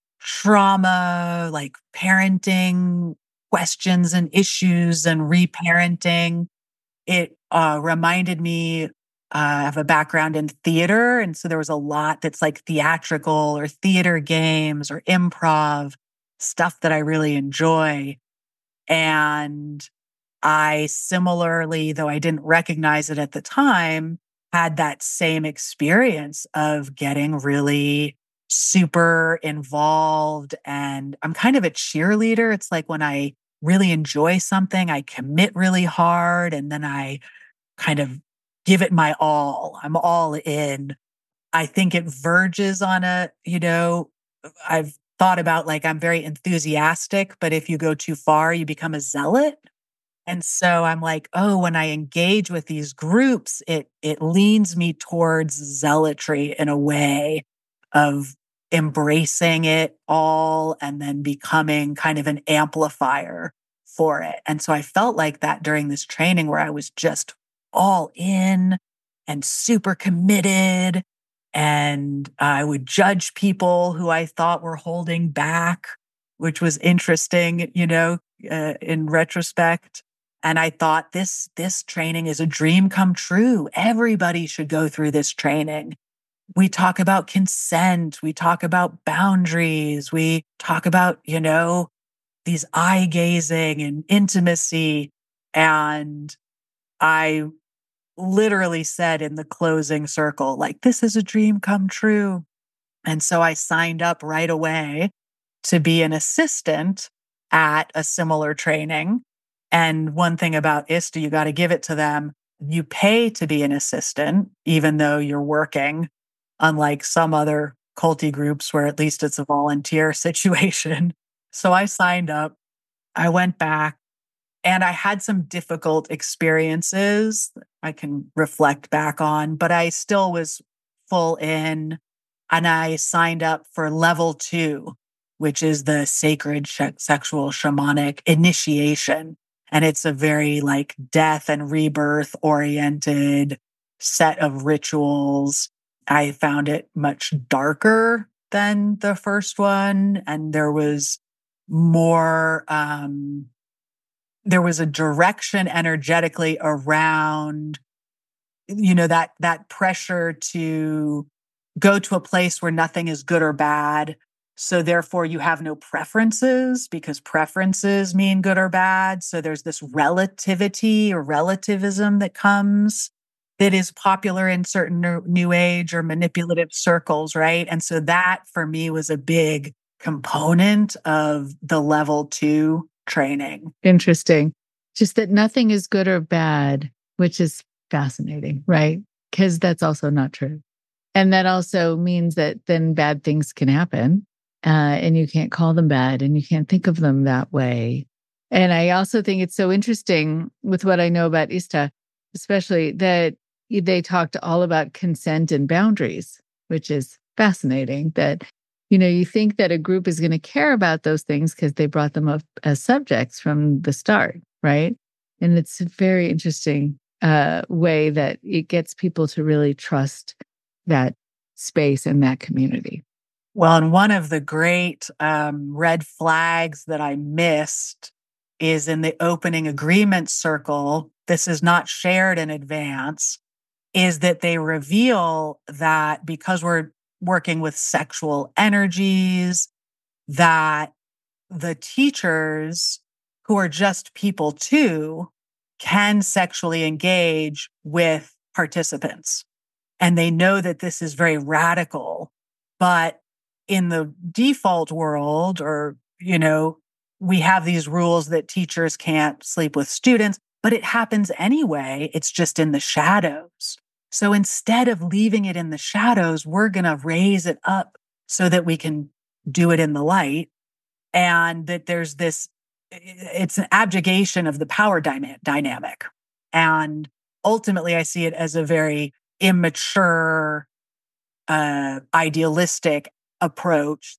trauma, like parenting questions and issues and reparenting. It uh, reminded me uh, of a background in theater. And so there was a lot that's like theatrical or theater games or improv, stuff that I really enjoy. And I similarly, though I didn't recognize it at the time, had that same experience of getting really super involved. And I'm kind of a cheerleader. It's like when I really enjoy something, I commit really hard and then I kind of give it my all. I'm all in. I think it verges on a, you know, I've thought about like I'm very enthusiastic, but if you go too far, you become a zealot. And so I'm like, oh, when I engage with these groups, it it leans me towards zealotry in a way of embracing it all and then becoming kind of an amplifier for it. And so I felt like that during this training where I was just all in and super committed. And I would judge people who I thought were holding back, which was interesting, you know, uh, in retrospect. And I thought this, this training is a dream come true. Everybody should go through this training. We talk about consent. We talk about boundaries. We talk about, you know, these eye gazing and intimacy. And I literally said in the closing circle, like, this is a dream come true. And so I signed up right away to be an assistant at a similar training. And one thing about I S T A, you got to give it to them. You pay to be an assistant, even though you're working. unlike some other culty groups where at least it's a volunteer situation. So I signed up, I went back, and I had some difficult experiences I can reflect back on, but I still was full in, and I signed up for level two, which is the sacred sh- sexual shamanic initiation. And it's a very like death and rebirth oriented set of rituals. I found it much darker than the first one. And there was more, um, there was a direction energetically around, you know, that, that pressure to go to a place where nothing is good or bad. So therefore you have no preferences because preferences mean good or bad. So there's this relativity or relativism that comes that is popular in certain new age or manipulative circles, right? And so that for me was a big component of the level two training. Interesting. Just that nothing is good or bad, which is fascinating, right? Because that's also not true. And that also means that then bad things can happen. Uh, and you can't call them bad and you can't think of them that way. And I also think it's so interesting with what I know about ISTA, especially that they talked all about consent and boundaries, which is fascinating that, you know, you think that a group is going to care about those things because they brought them up as subjects from the start, right? And it's a very interesting uh, way that it gets people to really trust that space and that community. Well, and one of the great um, red flags that I missed is in the opening agreement circle. This is not shared in advance, is that they reveal that because we're working with sexual energies, that the teachers who are just people too can sexually engage with participants. And they know that this is very radical, but in the default world, or, you know, we have these rules that teachers can't sleep with students, but it happens anyway. It's just in the shadows. So instead of leaving it in the shadows, we're going to raise it up so that we can do it in the light. And that there's this, it's an abjugation of the power dyma- dynamic. And ultimately, I see it as a very immature, uh, idealistic approach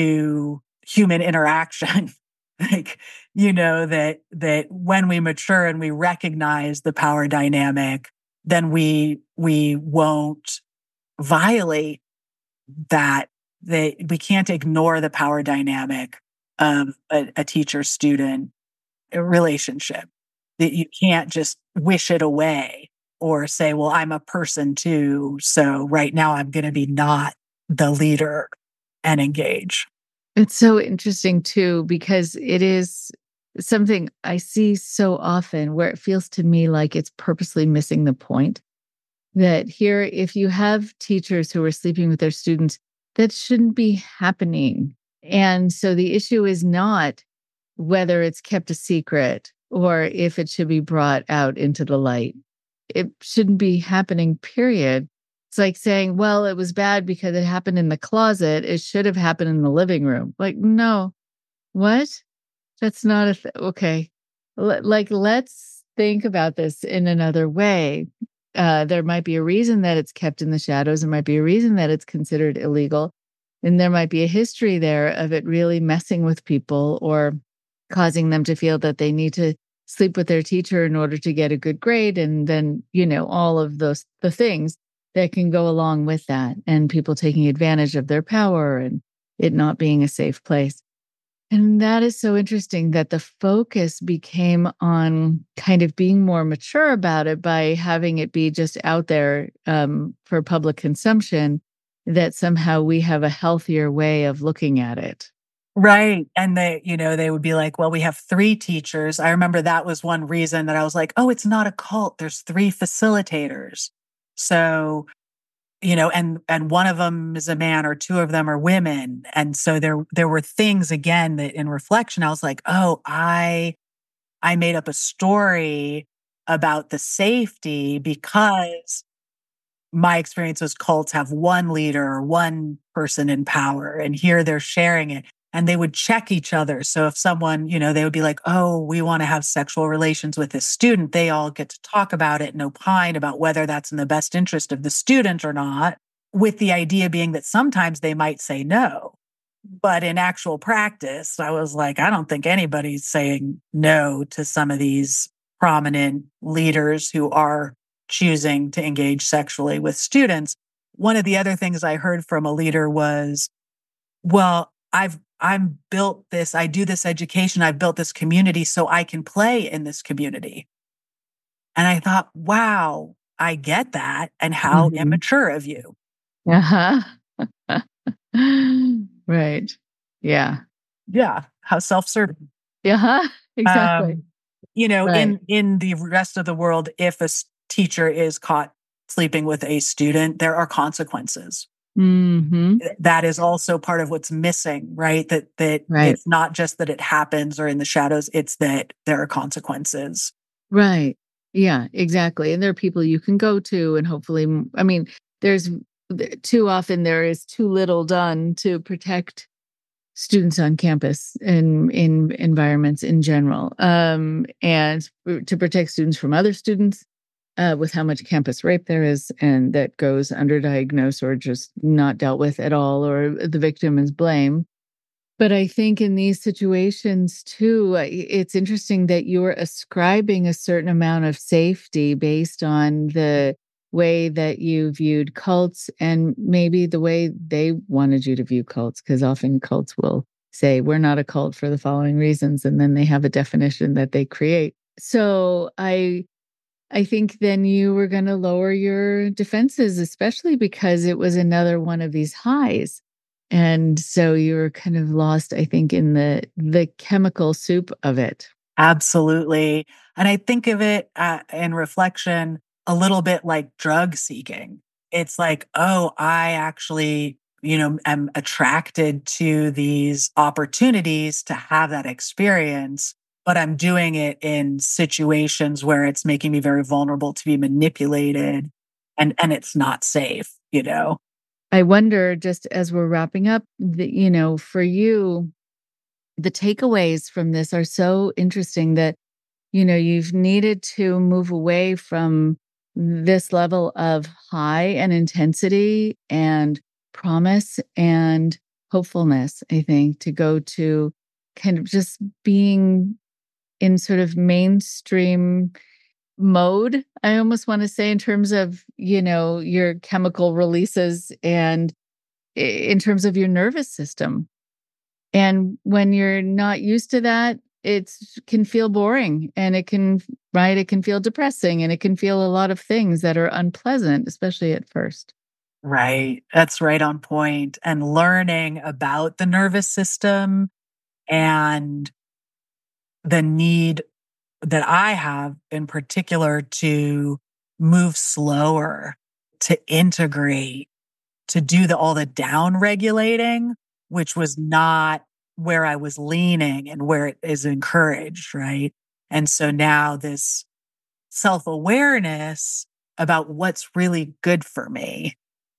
to human interaction. Like, you know, that that when we mature and we recognize the power dynamic, then we we won't violate that. That we can't ignore the power dynamic of a, a teacher-student relationship. That you can't just wish it away or say, well, I'm a person too, so right now I'm going to be not the leader and engage. It's so interesting too, because it is something I see so often where it feels to me like it's purposely missing the point. That here, if you have teachers who are sleeping with their students, that shouldn't be happening. And so the issue is not whether it's kept a secret or if it should be brought out into the light. It shouldn't be happening, period. It's like saying, well, it was bad because it happened in the closet. It should have happened in the living room. Like, no. What? That's not a th- okay. L- like, let's think about this in another way. Uh, there might be a reason that it's kept in the shadows. There might be a reason that it's considered illegal. And there might be a history there of it really messing with people or causing them to feel that they need to sleep with their teacher in order to get a good grade. And then, you know, all of those, the things that can go along with that, and people taking advantage of their power and it not being a safe place. And that is so interesting that the focus became on kind of being more mature about it by having it be just out there um, for public consumption, that somehow we have a healthier way of looking at it. Right. And they, you know, they would be like, well, we have three teachers. I remember that was one reason that I was like, oh, it's not a cult. There's three facilitators. So, you know, and and one of them is a man or two of them are women. And so there there were things, again, that in reflection, I was like, oh, I I made up a story about the safety because my experience was cults have one leader or one person in power, and here they're sharing it. And they would check each other. So if someone, you know, they would be like, oh, we want to have sexual relations with this student, they all get to talk about it and opine about whether that's in the best interest of the student or not, with the idea being that sometimes they might say no. But in actual practice, I was like, I don't think anybody's saying no to some of these prominent leaders who are choosing to engage sexually with students. One of the other things I heard from a leader was, well, I've I'm built this, I do this education, I've built this community so I can play in this community. And I thought, wow, I get that. And how Mhm. immature of you. Uh-huh. Right. Yeah. Yeah. How self-serving. Uh-huh. Exactly. Um, you know, Right. in, in the rest of the world, if a s- teacher is caught sleeping with a student, there are consequences. Mm-hmm. That is also part of what's missing, right? That that Right. it's not just that it happens or in the shadows, it's that there are consequences. Right. Yeah, exactly. And there are people you can go to, and hopefully, m- I mean, there's th- too often there is too little done to protect students on campus and in environments in general, um, and to protect students from other students, uh, with how much campus rape there is, and that goes underdiagnosed or just not dealt with at all, or the victim is blamed. But I think in these situations too, uh, it's interesting that you're ascribing a certain amount of safety based on the way that you viewed cults and maybe the way they wanted you to view cults, because often cults will say, we're not a cult for the following reasons. And then they have a definition that they create. So I I think then you were going to lower your defenses, especially because it was another one of these highs. And so you were kind of lost, I think, in the the chemical soup of it. Absolutely. And I think of it uh, in reflection a little bit like drug seeking. It's like, oh, I actually, you know, am attracted to these opportunities to have that experience, but I'm doing it in situations where it's making me very vulnerable to be manipulated and and it's not safe, you know. I wonder, just as we're wrapping up, that, you know, for you, the takeaways from this are so interesting that, you know, you've needed to move away from this level of high and intensity and promise and hopefulness, I think, to go to kind of just being in sort of mainstream mode, I almost want to say, in terms of, you know, your chemical releases and i- in terms of your nervous system. And when you're not used to that, it's can feel boring, and it can, right, it can feel depressing, and it can feel a lot of things that are unpleasant, especially at first. Right. That's right on point. And learning about the nervous system and the need that I have in particular to move slower, to integrate, to do the all the down regulating, which was not where I was leaning and where it is encouraged, right? And so now this self-awareness about what's really good for me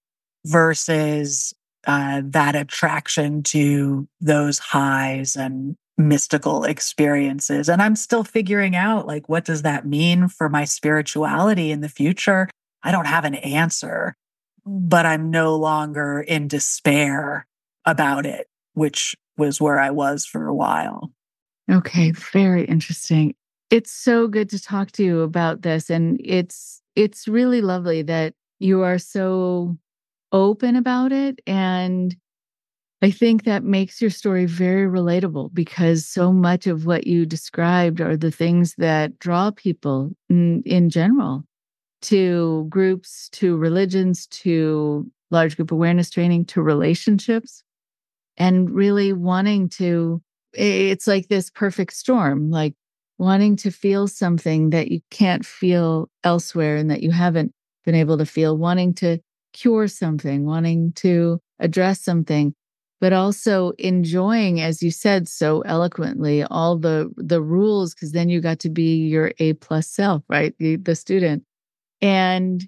versus uh, that attraction to those highs and mystical experiences. And I'm still figuring out, like, what does that mean for my spirituality in the future? I don't have an answer, but I'm no longer in despair about it, which was where I was for a while. Okay, very interesting. It's so good to talk to you about this, and it's it's really lovely that you are so open about it, and I think that makes your story very relatable because so much of what you described are the things that draw people in, in general to groups, to religions, to large group awareness training, to relationships, and really wanting to, it's like this perfect storm, like wanting to feel something that you can't feel elsewhere and that you haven't been able to feel, wanting to cure something, wanting to address something, but also enjoying, as you said so eloquently, all the the rules, because then you got to be your A plus self, right? The, the student. And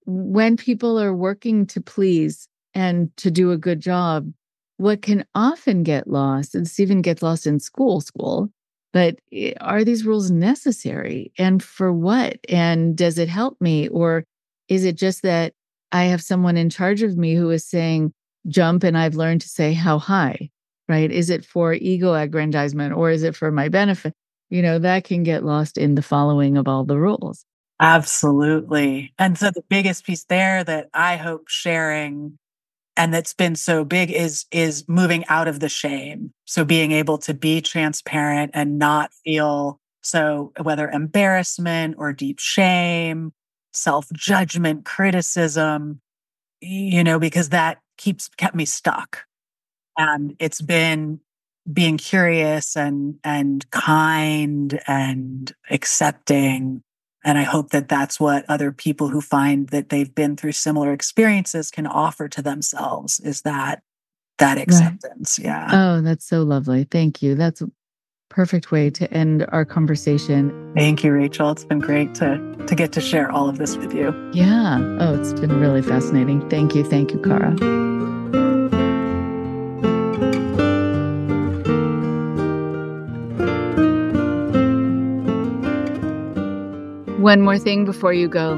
when people are working to please and to do a good job, what can often get lost, and this even gets lost in school, school, but are these rules necessary? And for what? And does it help me? Or is it just that I have someone in charge of me who is saying, jump, and I've learned to say, how high, right? Is it for ego aggrandizement or is it for my benefit? You know, that can get lost in the following of all the rules. Absolutely. And so the biggest piece there that I hope sharing, and that's been so big, is is moving out of the shame. So being able to be transparent and not feel, so whether embarrassment or deep shame, self-judgment, criticism, you know, because that keeps kept me stuck. And it's been being curious and and kind and accepting. And I hope that that's what other people who find that they've been through similar experiences can offer to themselves, is that that acceptance. Right. Yeah. Oh, that's so lovely. Thank you. That's a perfect way to end our conversation. Thank you, Rachel. It's been great to to get to share all of this with you. Yeah. Oh, it's been really fascinating. Thank you. Thank you, Cara. One more thing before you go.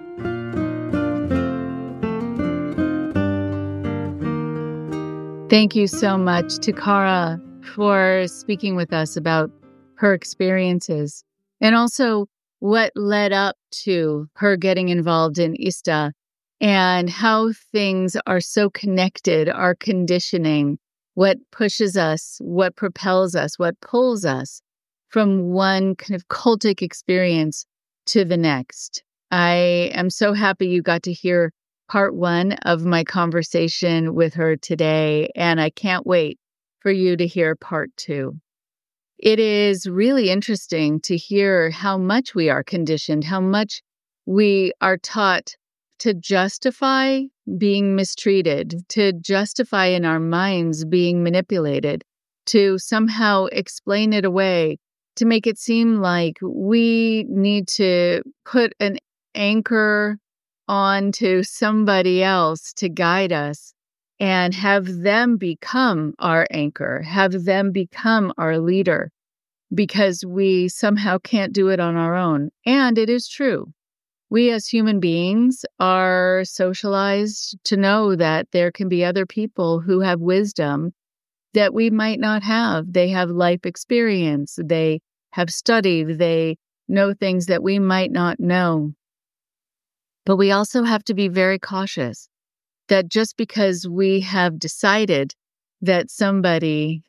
Thank you so much to Cara for speaking with us about her experiences and also what led up to her getting involved in ISTA and how things are so connected, our conditioning, what pushes us, what propels us, what pulls us from one kind of cultic experience to the next. I am so happy you got to hear part one of my conversation with her today, and I can't wait for you to hear part two. It is really interesting to hear how much we are conditioned, how much we are taught to justify being mistreated, to justify in our minds being manipulated, to somehow explain it away, to make it seem like we need to put an anchor onto somebody else to guide us and have them become our anchor, have them become our leader, because we somehow can't do it on our own. And it is true. We as human beings are socialized to know that there can be other people who have wisdom that we might not have. They have life experience. They have studied, they know things that we might not know. But we also have to be very cautious that just because we have decided that somebody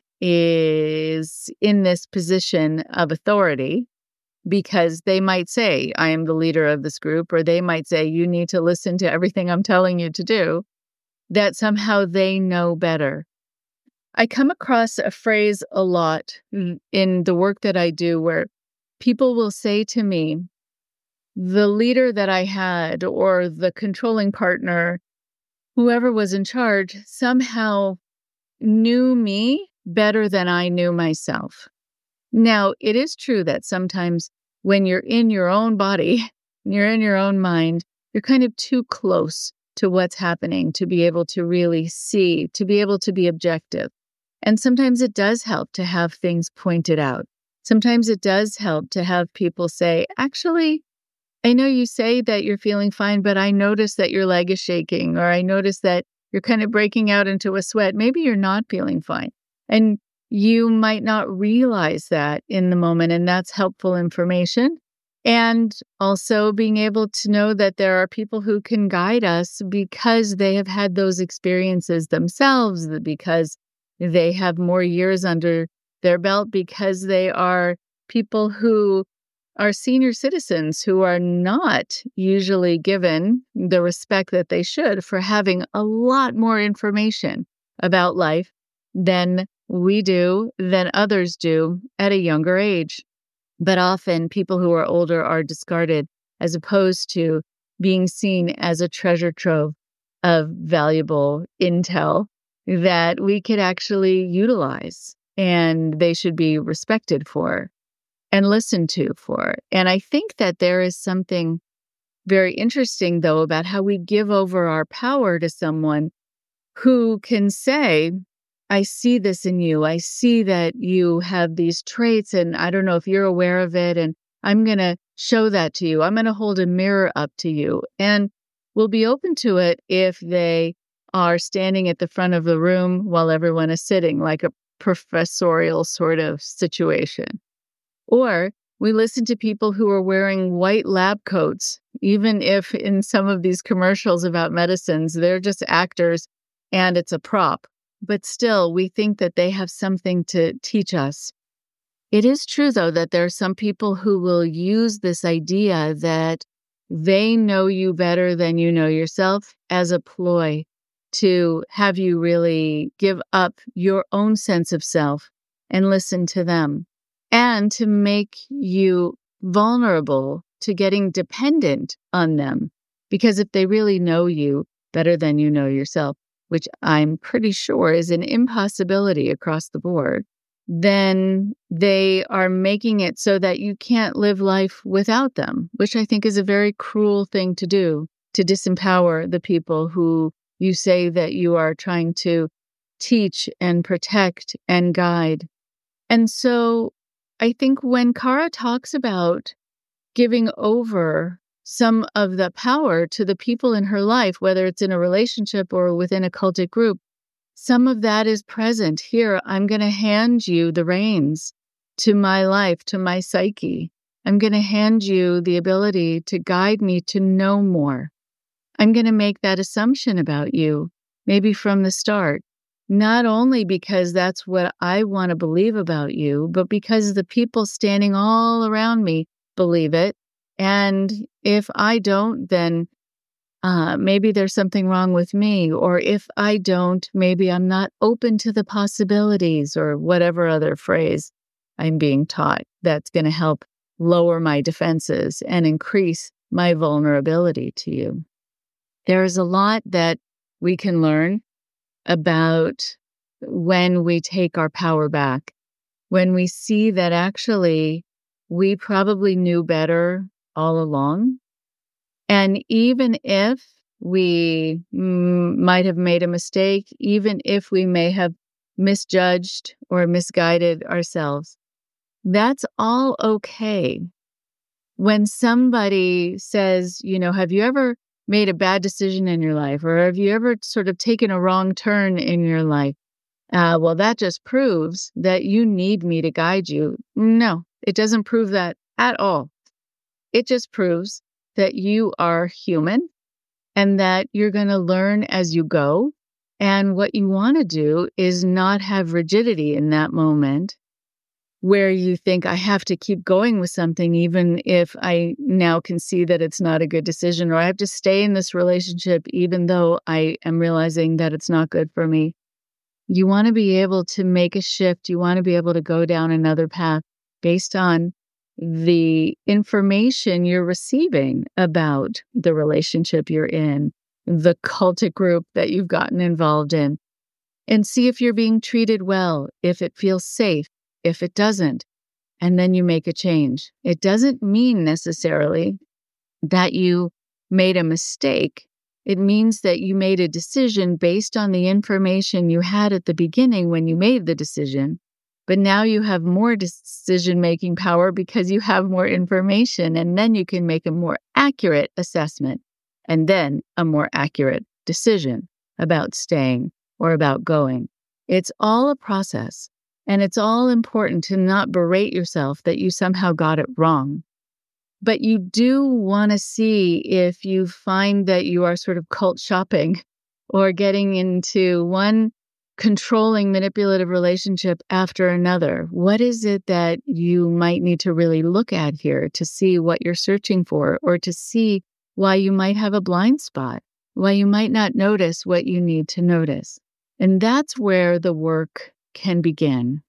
is in this position of authority, because they might say, I am the leader of this group, or they might say, you need to listen to everything I'm telling you to do, that somehow they know better. I come across a phrase a lot in the work that I do where people will say to me, the leader that I had or the controlling partner, whoever was in charge, somehow knew me better than I knew myself. Now, it is true that sometimes when you're in your own body, you're in your own mind, you're kind of too close to what's happening to be able to really see, to be able to be objective. And sometimes it does help to have things pointed out. Sometimes it does help to have people say, actually, I know you say that you're feeling fine, but I notice that your leg is shaking, or I notice that you're kind of breaking out into a sweat. Maybe you're not feeling fine. And you might not realize that in the moment, and that's helpful information. And also being able to know that there are people who can guide us because they have had those experiences themselves, because they have more years under their belt, because they are people who are senior citizens who are not usually given the respect that they should for having a lot more information about life than we do, than others do at a younger age. But often people who are older are discarded as opposed to being seen as a treasure trove of valuable intel that we could actually utilize, and they should be respected for and listened to for. And I think that there is something very interesting, though, about how we give over our power to someone who can say, I see this in you. I see that you have these traits, and I don't know if you're aware of it, and I'm going to show that to you. I'm going to hold a mirror up to you. And we'll be open to it if they are standing at the front of the room while everyone is sitting, like a professorial sort of situation. Or we listen to people who are wearing white lab coats, even if in some of these commercials about medicines, they're just actors and it's a prop. But still, we think that they have something to teach us. It is true, though, that there are some people who will use this idea that they know you better than you know yourself as a ploy to have you really give up your own sense of self and listen to them, and to make you vulnerable to getting dependent on them. Because if they really know you better than you know yourself, which I'm pretty sure is an impossibility across the board, then they are making it so that you can't live life without them, which I think is a very cruel thing to do, to disempower the people who you say that you are trying to teach and protect and guide. And so I think when Cara talks about giving over some of the power to the people in her life, whether it's in a relationship or within a cultic group, some of that is present. Here, I'm going to hand you the reins to my life, to my psyche. I'm going to hand you the ability to guide me to know more. I'm going to make that assumption about you, maybe from the start, not only because that's what I want to believe about you, but because the people standing all around me believe it. And if I don't, then uh, maybe there's something wrong with me. Or if I don't, maybe I'm not open to the possibilities, or whatever other phrase I'm being taught that's going to help lower my defenses and increase my vulnerability to you. There is a lot that we can learn about when we take our power back, when we see that actually we probably knew better all along. And even if we mm, might have made a mistake, even if we may have misjudged or misguided ourselves, that's all okay. When somebody says, you know, have you ever made a bad decision in your life? Or have you ever sort of taken a wrong turn in your life? Uh, well, that just proves that you need me to guide you. No, it doesn't prove that at all. It just proves that you are human and that you're going to learn as you go. And what you want to do is not have rigidity in that moment where you think, I have to keep going with something, even if I now can see that it's not a good decision, or I have to stay in this relationship, even though I am realizing that it's not good for me. You want to be able to make a shift. You want to be able to go down another path based on the information you're receiving about the relationship you're in, the cultic group that you've gotten involved in, and see if you're being treated well, if it feels safe, if it doesn't, and then you make a change. It doesn't mean necessarily that you made a mistake. It means that you made a decision based on the information you had at the beginning when you made the decision. But now you have more decision-making power because you have more information, and then you can make a more accurate assessment and then a more accurate decision about staying or about going. It's all a process, and it's all important to not berate yourself that you somehow got it wrong. But you do want to see if you find that you are sort of cult shopping or getting into one controlling, manipulative relationship after another. What is it that you might need to really look at here to see what you're searching for, or to see why you might have a blind spot, why you might not notice what you need to notice? And that's where the work can begin.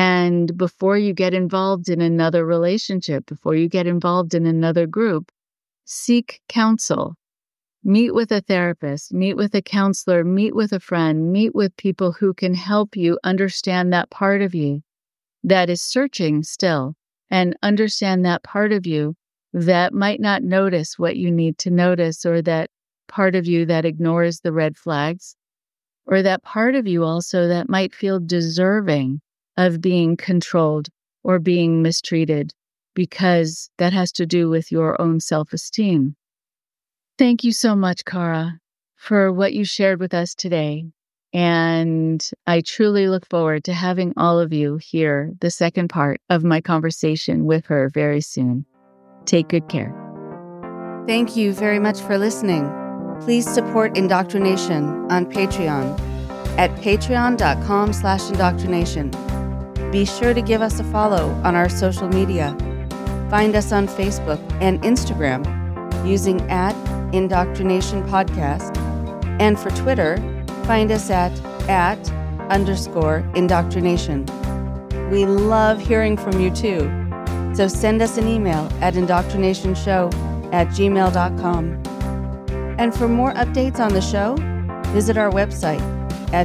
And before you get involved in another relationship, before you get involved in another group, seek counsel. Meet with a therapist, meet with a counselor, meet with a friend, meet with people who can help you understand that part of you that is searching still, and understand that part of you that might not notice what you need to notice, or that part of you that ignores the red flags, or that part of you also that might feel deserving of being controlled or being mistreated, because that has to do with your own self-esteem. Thank you so much, Cara, for what you shared with us today. And I truly look forward to having all of you hear the second part of my conversation with her very soon. Take good care. Thank you very much for listening. Please support Indoctrination on Patreon at patreon.com slash indoctrination. Be sure to give us a follow on our social media. Find us on Facebook and Instagram using at Indoctrination Podcast. And for Twitter, find us at at underscore indoctrination. We love hearing from you too. So send us an email at indoctrinationshow at gmail dot com. And for more updates on the show, visit our website at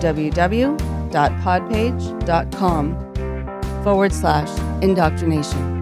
www.podpage.com forward slash indoctrination.